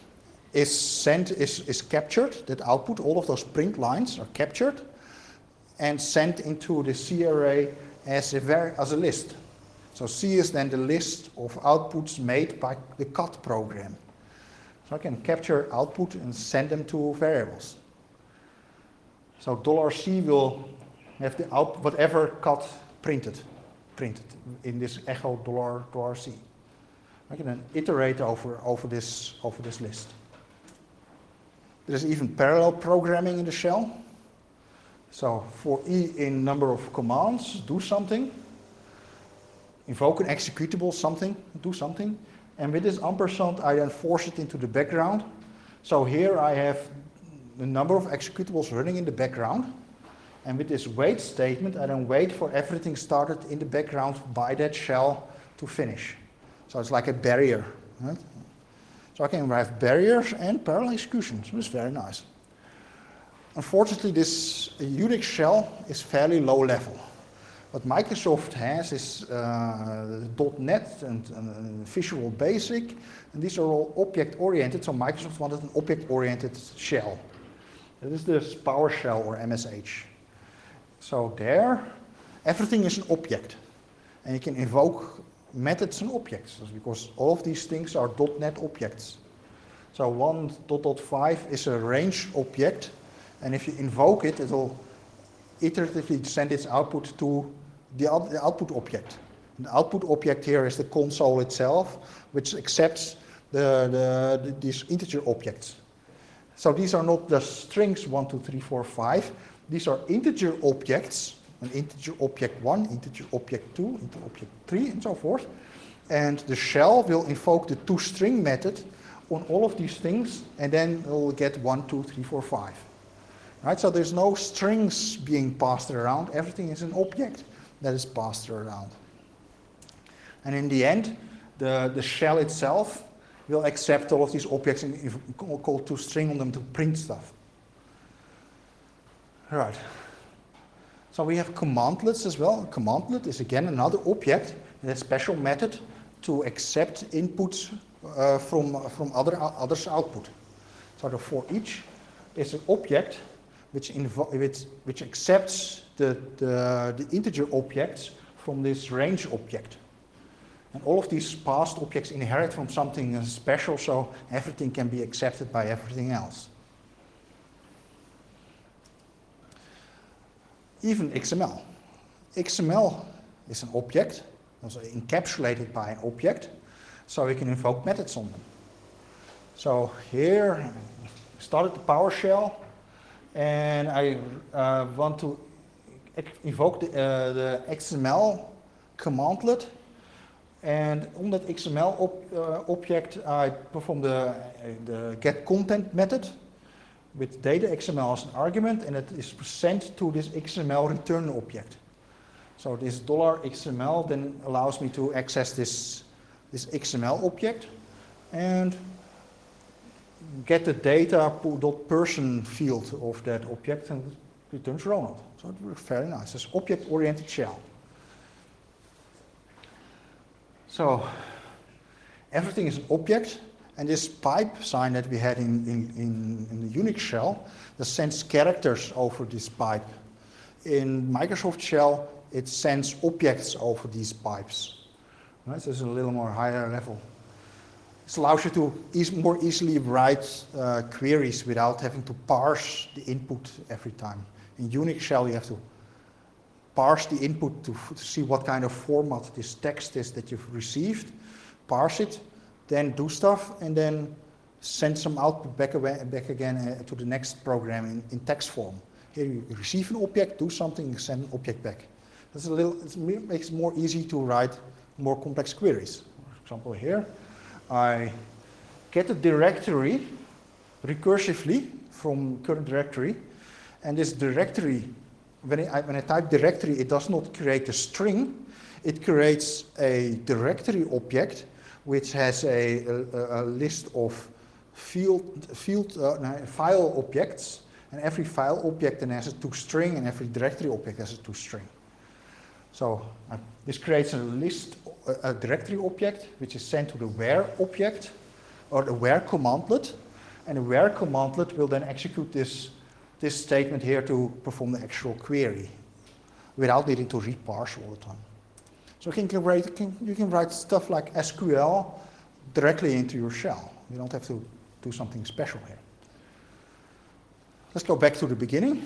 is captured. That output, all of those print lines are captured and sent into the C array as a list. So C is then the list of outputs made by the cat program. So I can capture output and send them to variables. So $C will have the output, whatever cat printed in this echo $C. I can then iterate over this list. There's even parallel programming in the shell. So for E in number of commands, do something. Invoke an executable something, do something. And with this ampersand, I then force it into the background. So here I have the number of executables running in the background. And with this wait statement, I then wait for everything started in the background by that shell to finish. So it's like a barrier. Right? So I can have barriers and parallel executions. So it's very nice. Unfortunately, this Unix shell is fairly low level. What Microsoft has is .NET and Visual Basic, and these are all object-oriented, so Microsoft wanted an object-oriented shell. That is the PowerShell or MSH. So there, everything is an object, and you can invoke methods and objects, because all of these things are .NET objects. So 1.5 is a range object, and if you invoke it, it will iteratively send its output to the output object. And the output object here is the console itself, which accepts these integer objects. So these are not the strings 1, 2, 3, 4, 5. These are integer objects, an integer object 1, integer object 2, integer object 3, and so forth. And the shell will invoke the toString method on all of these things, and then it will get 1, 2, 3, 4, 5. Right? So there's no strings being passed around. Everything is an object that is passed around. And in the end, the shell itself will accept all of these objects and call toString on them to print stuff. Right. So we have commandlets as well. A commandlet is again another object with a special method to accept inputs from others' output. So the for each is an object which accepts the integer objects from this range object. And all of these passed objects inherit from something special, so everything can be accepted by everything else. Even XML. XML is an object, also encapsulated by an object, so we can invoke methods on them. So here, I started the PowerShell, and I want to invoke the XML commandlet. And on that XML object, I perform the getContent method with data XML as an argument, and it is sent to this XML return object. So this $XML then allows me to access this XML object and get the data.person field of that object, and it returns Ronald. So it works very nice. It's object-oriented shell. So everything is an object, and this pipe sign that we had in the Unix shell that sends characters over this pipe. In Microsoft shell, it sends objects over these pipes. Right? So it's a little more higher level. This allows you to more easily write queries without having to parse the input every time. In Unix shell, you have to parse the input to see what kind of format this text is that you've received, parse it, then do stuff, and then send some output back again to the next program in text form. Here you receive an object, do something, send an object back. It makes it more easy to write more complex queries. For example, here I get a directory recursively from current directory, and this directory, when I type directory, it does not create a string. It creates a directory object which has a list of file objects, and every file object then has a toString, and every directory object has a toString. So this creates a directory object which is sent to the where object or the where commandlet, and the where commandlet will then execute this statement here to perform the actual query without needing to reparse all the time. So you can write stuff like SQL directly into your shell. You don't have to do something special here. Let's go back to the beginning.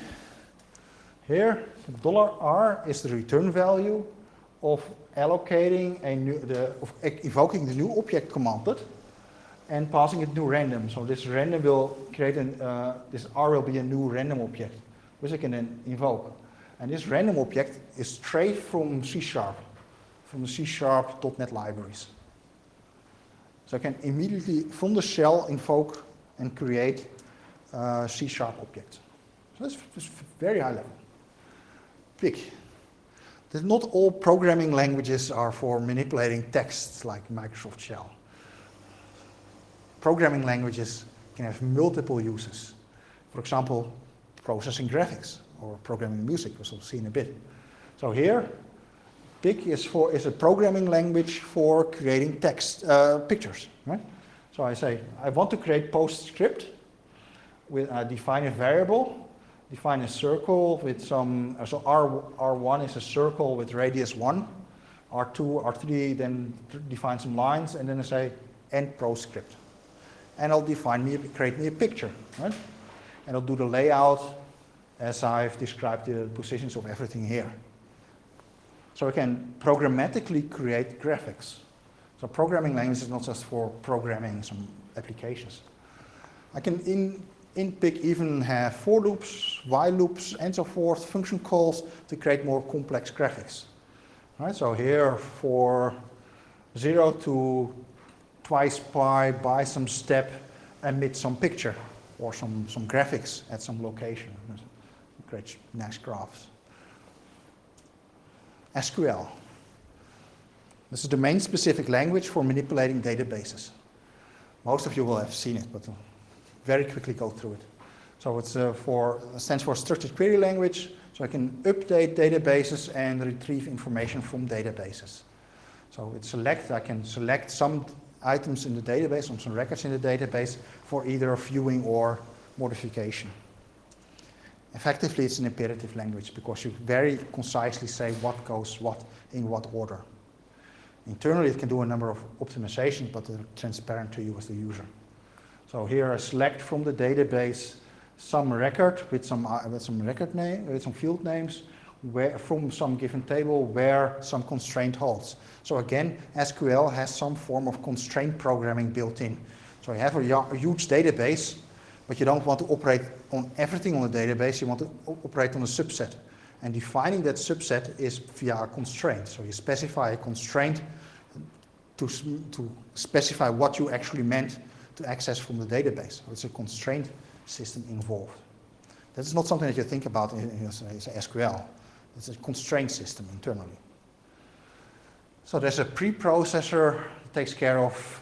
Here, $R is the return value of allocating invoking the new object commandlet and passing it new random. So this random will create this R will be a new random object, which I can then invoke. And this random object is straight from C#, from the C#.NET libraries. So I can immediately, from the shell, invoke and create C# objects. So that's very high level. Big. Not all programming languages are for manipulating text like Microsoft Shell. Programming languages can have multiple uses. For example, processing graphics or programming music, which we'll see in a bit. So here, PIC is a programming language for creating text, pictures. Right? So I say, I want to create PostScript. Define a variable, define a circle with some, so R1 is a circle with radius 1, R2, R3, then define some lines, and then I say end PostScript. And I'll create me a picture, right? And I'll do the layout as I've described the positions of everything here. So I can programmatically create graphics. So programming language is not just for programming some applications. I can IntPic even have for loops, while loops, and so forth, function calls to create more complex graphics. Right, so here for 0 to twice pi by some step emit some picture or some graphics at some location. Create nice graphs. SQL. This is the main specific language for manipulating databases. Most of you will have seen it, but I'll very quickly go through it. So it's stands for structured query language, so I can update databases and retrieve information from databases. So I can select some items in the database, some records in the database for either viewing or modification. Effectively, it's an imperative language because you very concisely say what goes what in what order. Internally, it can do a number of optimizations, but they're transparent to you as the user. So here I select from the database some record with some record name, with some field names, from some given table where some constraint holds. So again, SQL has some form of constraint programming built in. So you have a huge database, but you don't want to operate on everything on the database, you want to operate on a subset. And defining that subset is via a constraint. So you specify a constraint to specify what you actually meant to access from the database. So it's a constraint system involved. That's not something that you think about in SQL. It's a constraint system internally. So there's a preprocessor that takes care of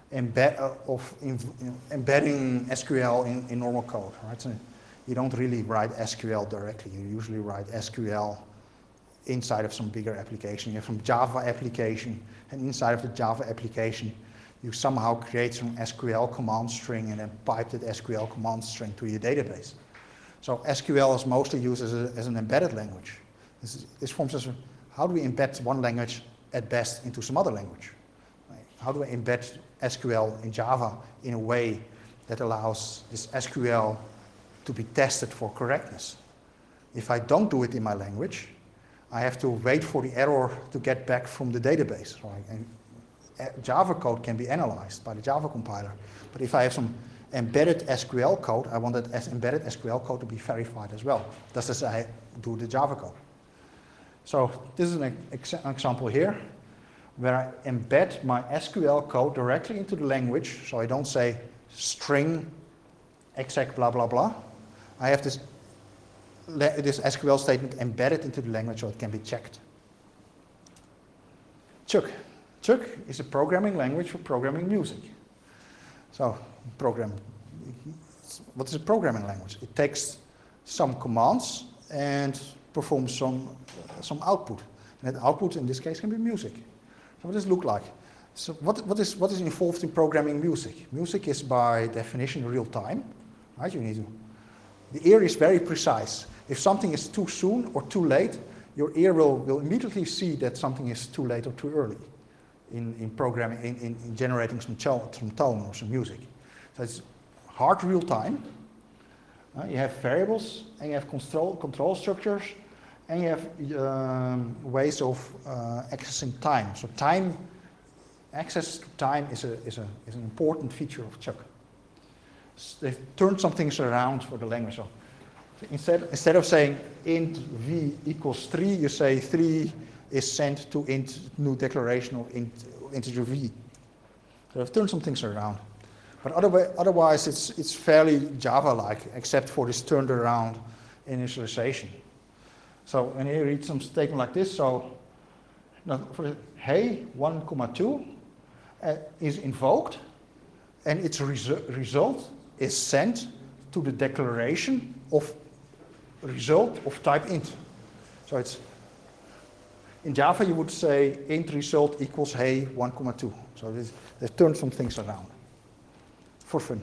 embedding SQL in normal code, right? So you don't really write SQL directly. You usually write SQL inside of some bigger application. You have some Java application, and inside of the Java application, you somehow create some SQL command string and then pipe that SQL command string to your database. So SQL is mostly used as an embedded language. This forms as how do we embed one language at best into some other language? Right? How do I embed SQL in Java in a way that allows this SQL to be tested for correctness? If I don't do it in my language, I have to wait for the error to get back from the database. Right? And Java code can be analyzed by the Java compiler. But if I have some embedded SQL code, I want that embedded SQL code to be verified as well, just as I do the Java code. So this is an example here where I embed my SQL code directly into the language, so I don't say string exec blah blah blah. I have this SQL statement embedded into the language so it can be checked. Chuck. Chuck is a programming language for programming music. So what is a programming language? It takes some commands and performs some output. And that output in this case can be music. So what does it look like? So what is involved in programming music? Music is by definition real time. Right? The ear is very precise. If something is too soon or too late, your ear will immediately see that something is too late or too early in programming, in generating some tone or some music. So it's hard real time. You have variables and you have control structures and you have ways of accessing time. So access to time is an important feature of Chuck. They've turned some things around for the language. So instead of saying int v equals 3, you say 3 is sent to int new declaration of integer v. So they've turned some things around. But otherwise it's fairly Java-like, except for this turned around initialization. So when you read some statement like this, so for hey 1,2 is invoked, and its result is sent to the declaration of result of type int. So it's in Java you would say int result equals hey 1,2. So they've turned some things around for fun.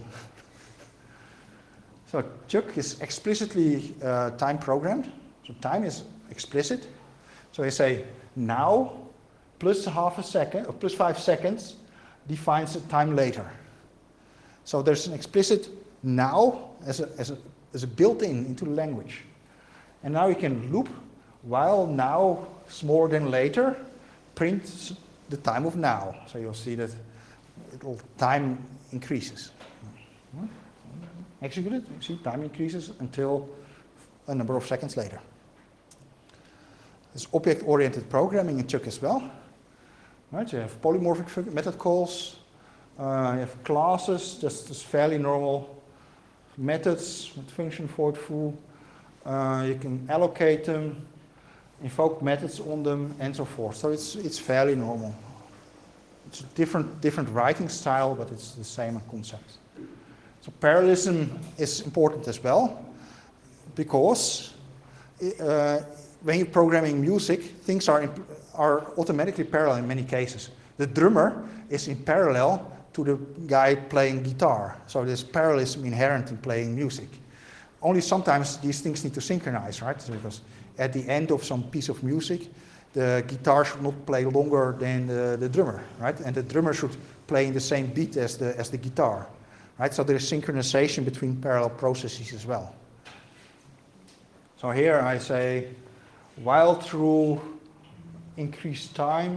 So Chuck is explicitly time programmed. So time is explicit. So you say now plus half a second or plus 5 seconds defines a time later. So there's an explicit now as a built-in into the language. And now you can loop while now more than later print the time of now. So you'll see that time increases. executed. You see, time increases until a number of seconds later. There's object-oriented programming in Chuck as well. Right, you have polymorphic method calls. You have classes, just fairly normal methods with function void foo. You can allocate them, invoke methods on them, and so forth. So it's fairly normal. It's a different writing style, but it's the same concept. So parallelism is important as well, because when you're programming music, things are automatically parallel in many cases. The drummer is in parallel to the guy playing guitar. So there's parallelism inherent in playing music. Only sometimes these things need to synchronize, right? Because at the end of some piece of music, the guitar should not play longer than the drummer, right? And the drummer should play in the same beat as the guitar, right? So there's synchronization between parallel processes as well. So here I say, while through increased time,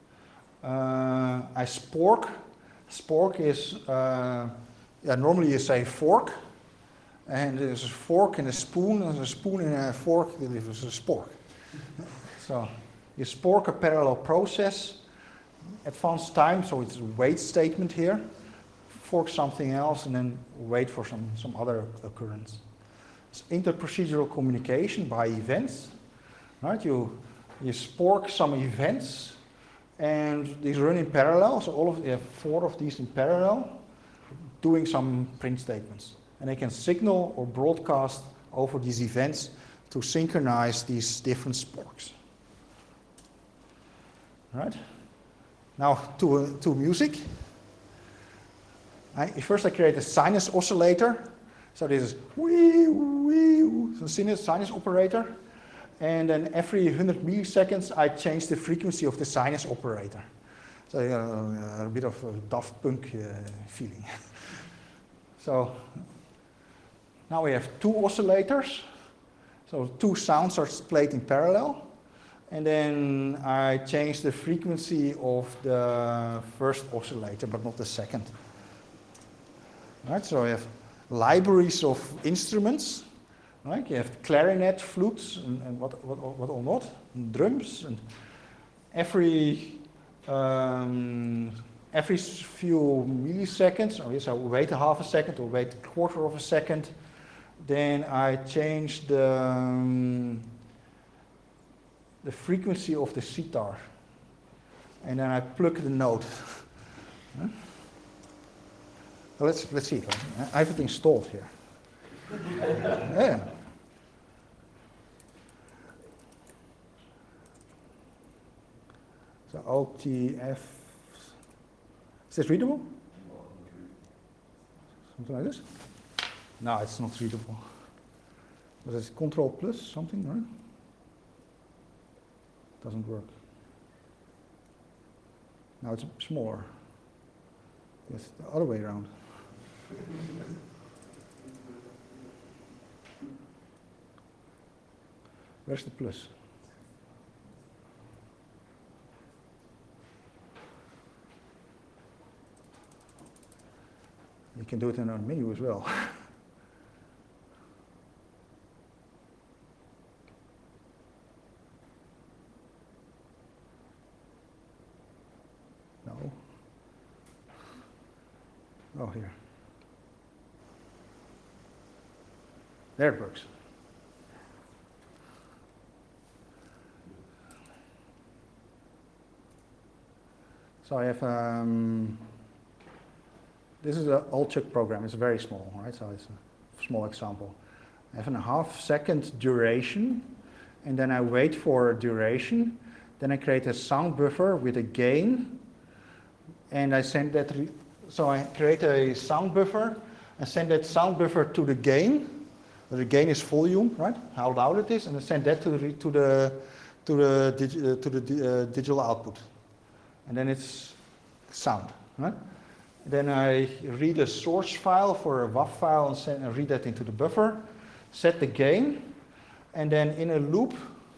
I spork. Spork is, normally you say fork, and there's a fork and a spoon, and a spoon and a fork delivers a spork. So you spork a parallel process, advanced time, so it's a wait statement here, fork something else, and then wait for some other occurrence. It's interprocedural communication by events, right? You spork some events, and these run in parallel, so you have 4 of these in parallel, doing some print statements. And they can signal or broadcast over these events to synchronize these different sporks. Right? Now to music. First I create a sinus oscillator. So this is wee, wee, so sinus operator. And then every 100 milliseconds, I change the frequency of the sinus operator. So a bit of a Daft Punk feeling. So now we have 2 oscillators. So 2 sounds are played in parallel. And then I change the frequency of the first oscillator, but not the second. Right, so I have libraries of instruments. Right? You have clarinet, flutes, and what all not, and drums, and every few milliseconds, or yes, I wait a half a second or wait a quarter of a second, then I change the frequency of the sitar, and then I plug the note. So let's see. I have it installed here. Yeah. So OTF, is this readable? Something like this? No, it's not readable. But it's Control plus something, right? Doesn't work. Now it's smaller. It's the other way around. Where's the plus? You can do it in our menu as well. No. Oh, here. There it works. So I have, this is an old Chuck program, it's very small, right? So it's a small example. I have a half-second duration, and then I wait for a duration. Then I create a sound buffer with a gain, and I send that, so I create a sound buffer, and send that sound buffer to the gain. The gain is volume, right? How loud it is, and I send that to the digital output. And then it's sound, right? Then I read a source file for a WAV file and read that into the buffer, set the gain, and then in a loop,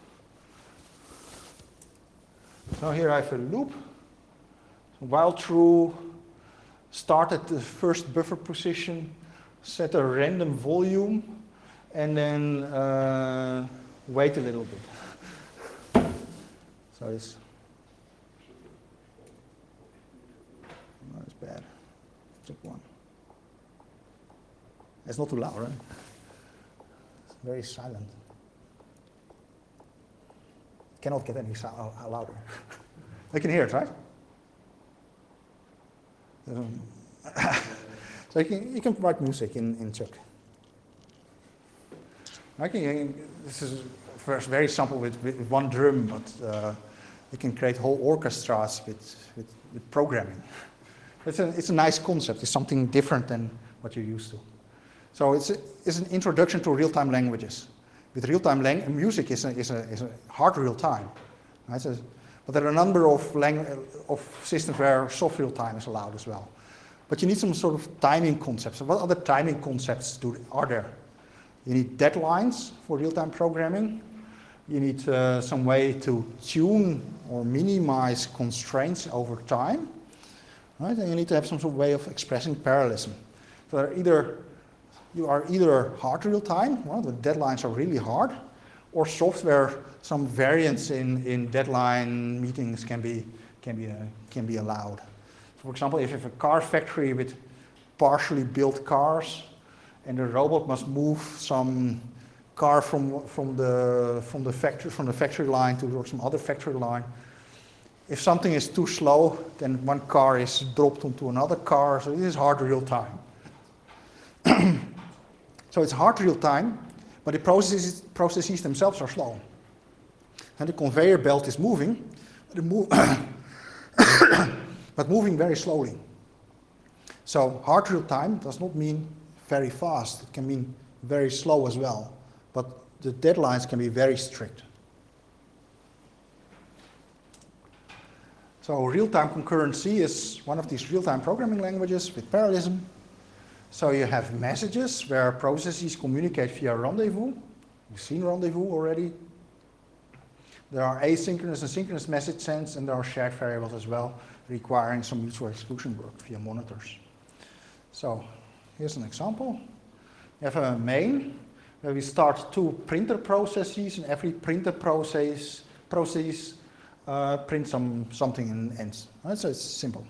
so here I have a loop, while true, start at the first buffer position, set a random volume, and then wait a little bit. So it's not as bad. Check one. It's not too loud, right? It's very silent. Cannot get any louder. I can hear it, right? So you can write music in Chuck. This is first very simple with one drum, but you can create whole orchestras with programming. It's a nice concept. It's something different than what you're used to. So it's an introduction to real-time languages. With real-time music is a hard real-time. Right? But there are a number of systems where soft real-time is allowed as well. But you need some sort of timing concepts. What other timing concepts are there? You need deadlines for real-time programming. You need some way to tune or minimize constraints over time. Right? And you need to have some sort of way of expressing parallelism. So you are either hard real-time, well, the deadlines are really hard, or software, some variance in deadline meetings can be allowed. So for example, if you have a car factory with partially built cars, and the robot must move some car from the factory line to some other factory line. If something is too slow, then one car is dropped onto another car, so this is hard real-time. So it's hard real-time, but the processes themselves are slow. And the conveyor belt is moving, but moving very slowly. So hard real-time does not mean very fast. It can mean very slow as well. But the deadlines can be very strict. So real-time concurrency is one of these real-time programming languages with parallelism. So you have messages where processes communicate via rendezvous. You've seen rendezvous already. There are asynchronous and synchronous message sends, and there are shared variables as well, requiring some mutual exclusion work via monitors. So here's an example. You have a main where we start two printer processes, and every printer process prints something and ends. Right? So it's simple.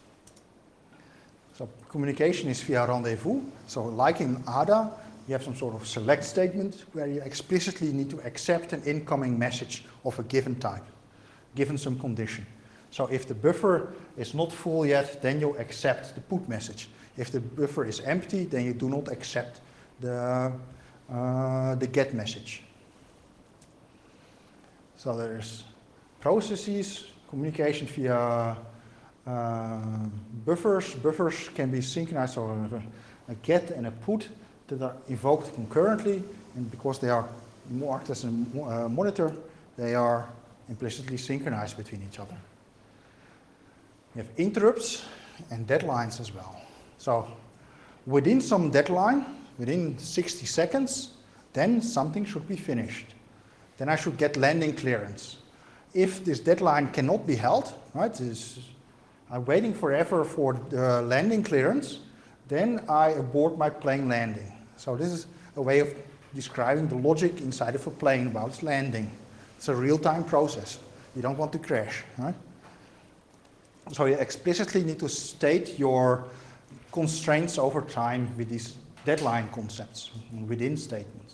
So communication is via rendezvous. So like in ADA, you have some sort of select statement where you explicitly need to accept an incoming message of a given type, given some condition. So if the buffer is not full yet, then you accept the put message. If the buffer is empty, then you do not accept the get message. So there's processes, communication via buffers. Buffers can be synchronized, or a get and a put that are invoked concurrently, and because they are marked as a monitor, they are implicitly synchronized between each other. We have interrupts and deadlines as well. So within some deadline, within 60 seconds, then something should be finished. Then I should get landing clearance. If this deadline cannot be held, right, I'm waiting forever for the landing clearance, then I abort my plane landing. So this is a way of describing the logic inside of a plane about its landing. It's a real-time process. You don't want to crash, right? So you explicitly need to state your constraints over time with these deadline concepts within statements.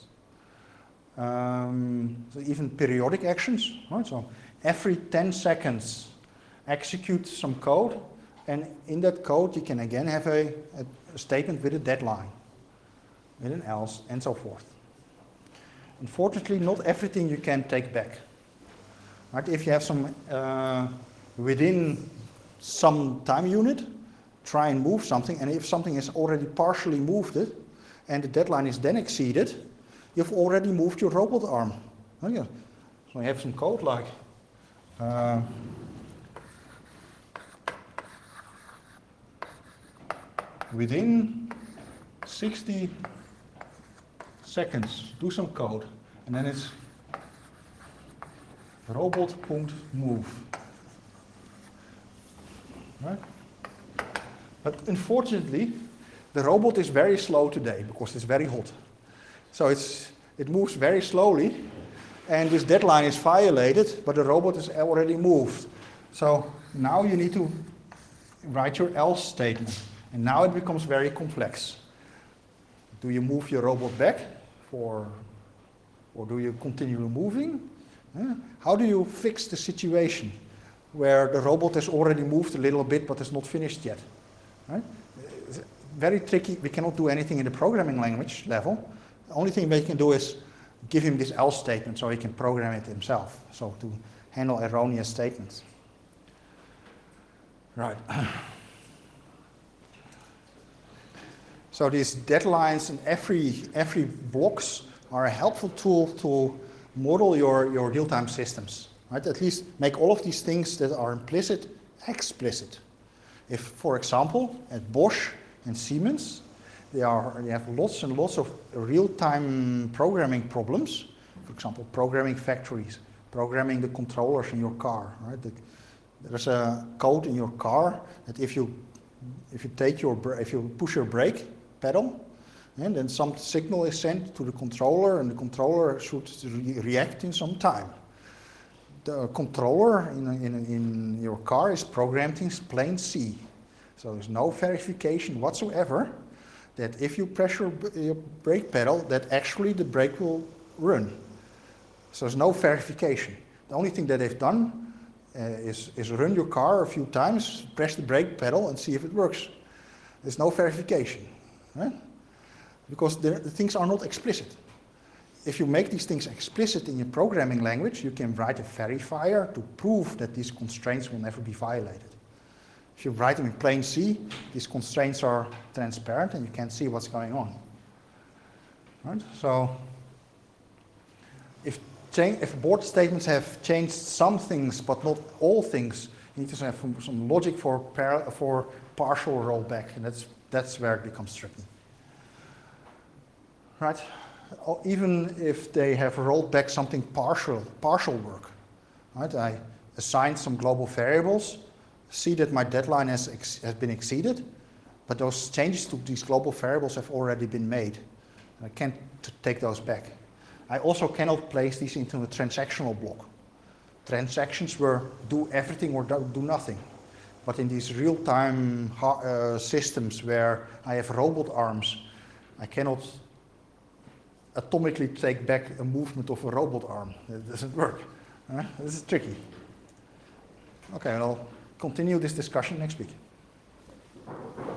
So even periodic actions, right? So every 10 seconds execute some code, and in that code you can again have a statement with a deadline, with an else, and so forth. Unfortunately, not everything you can take back. Right? If you have some within some time unit, try and move something, and if something is already partially moved it, and the deadline is then exceeded, you've already moved your robot arm. Okay. So you have some code like within 60 seconds, do some code, and then it's robot.move. Right? But unfortunately, The robot is very slow today because it's very hot. So it moves very slowly, and this deadline is violated, but the robot is already moved. So now you need to write your else statement. And now it becomes very complex. Do you move your robot back, or do you continue moving? How do you fix the situation where the robot has already moved a little bit but is not finished yet? Right? It's very tricky. We cannot do anything in the programming language level. The only thing we can do is give him this else statement so he can program it himself, so to handle erroneous statements. Right. So these deadlines and every blocks are a helpful tool to model your real-time systems. Right? At least make all of these things that are implicit explicit. If, for example, at Bosch and Siemens, they have lots and lots of real-time programming problems. For example, programming factories, programming the controllers in your car. Right? There's a code in your car that if you push your brake pedal, and then some signal is sent to the controller, and the controller should react in some time. The controller in your car is programmed in plain C. So there's no verification whatsoever that if you press your brake pedal, that actually the brake will run. So there's no verification. The only thing that they've done is run your car a few times, press the brake pedal and see if it works. There's no verification. Right? Because the things are not explicit. If you make these things explicit in your programming language, you can write a verifier to prove that these constraints will never be violated. If you write them in plain C, these constraints are transparent and you can see what's going on. Right? So if board statements have changed some things but not all things, you need to have some logic for partial rollback, and that's where it becomes tricky. Right? Even if they have rolled back something partial work. Right? I assign some global variables, see that my deadline has been exceeded, but those changes to these global variables have already been made. I can't take those back. I also cannot place these into a transactional block. Transactions will do everything or do nothing. But in these real-time systems where I have robot arms, I cannot atomically take back a movement of a robot arm. It doesn't work. This is tricky. Okay, I'll continue this discussion next week.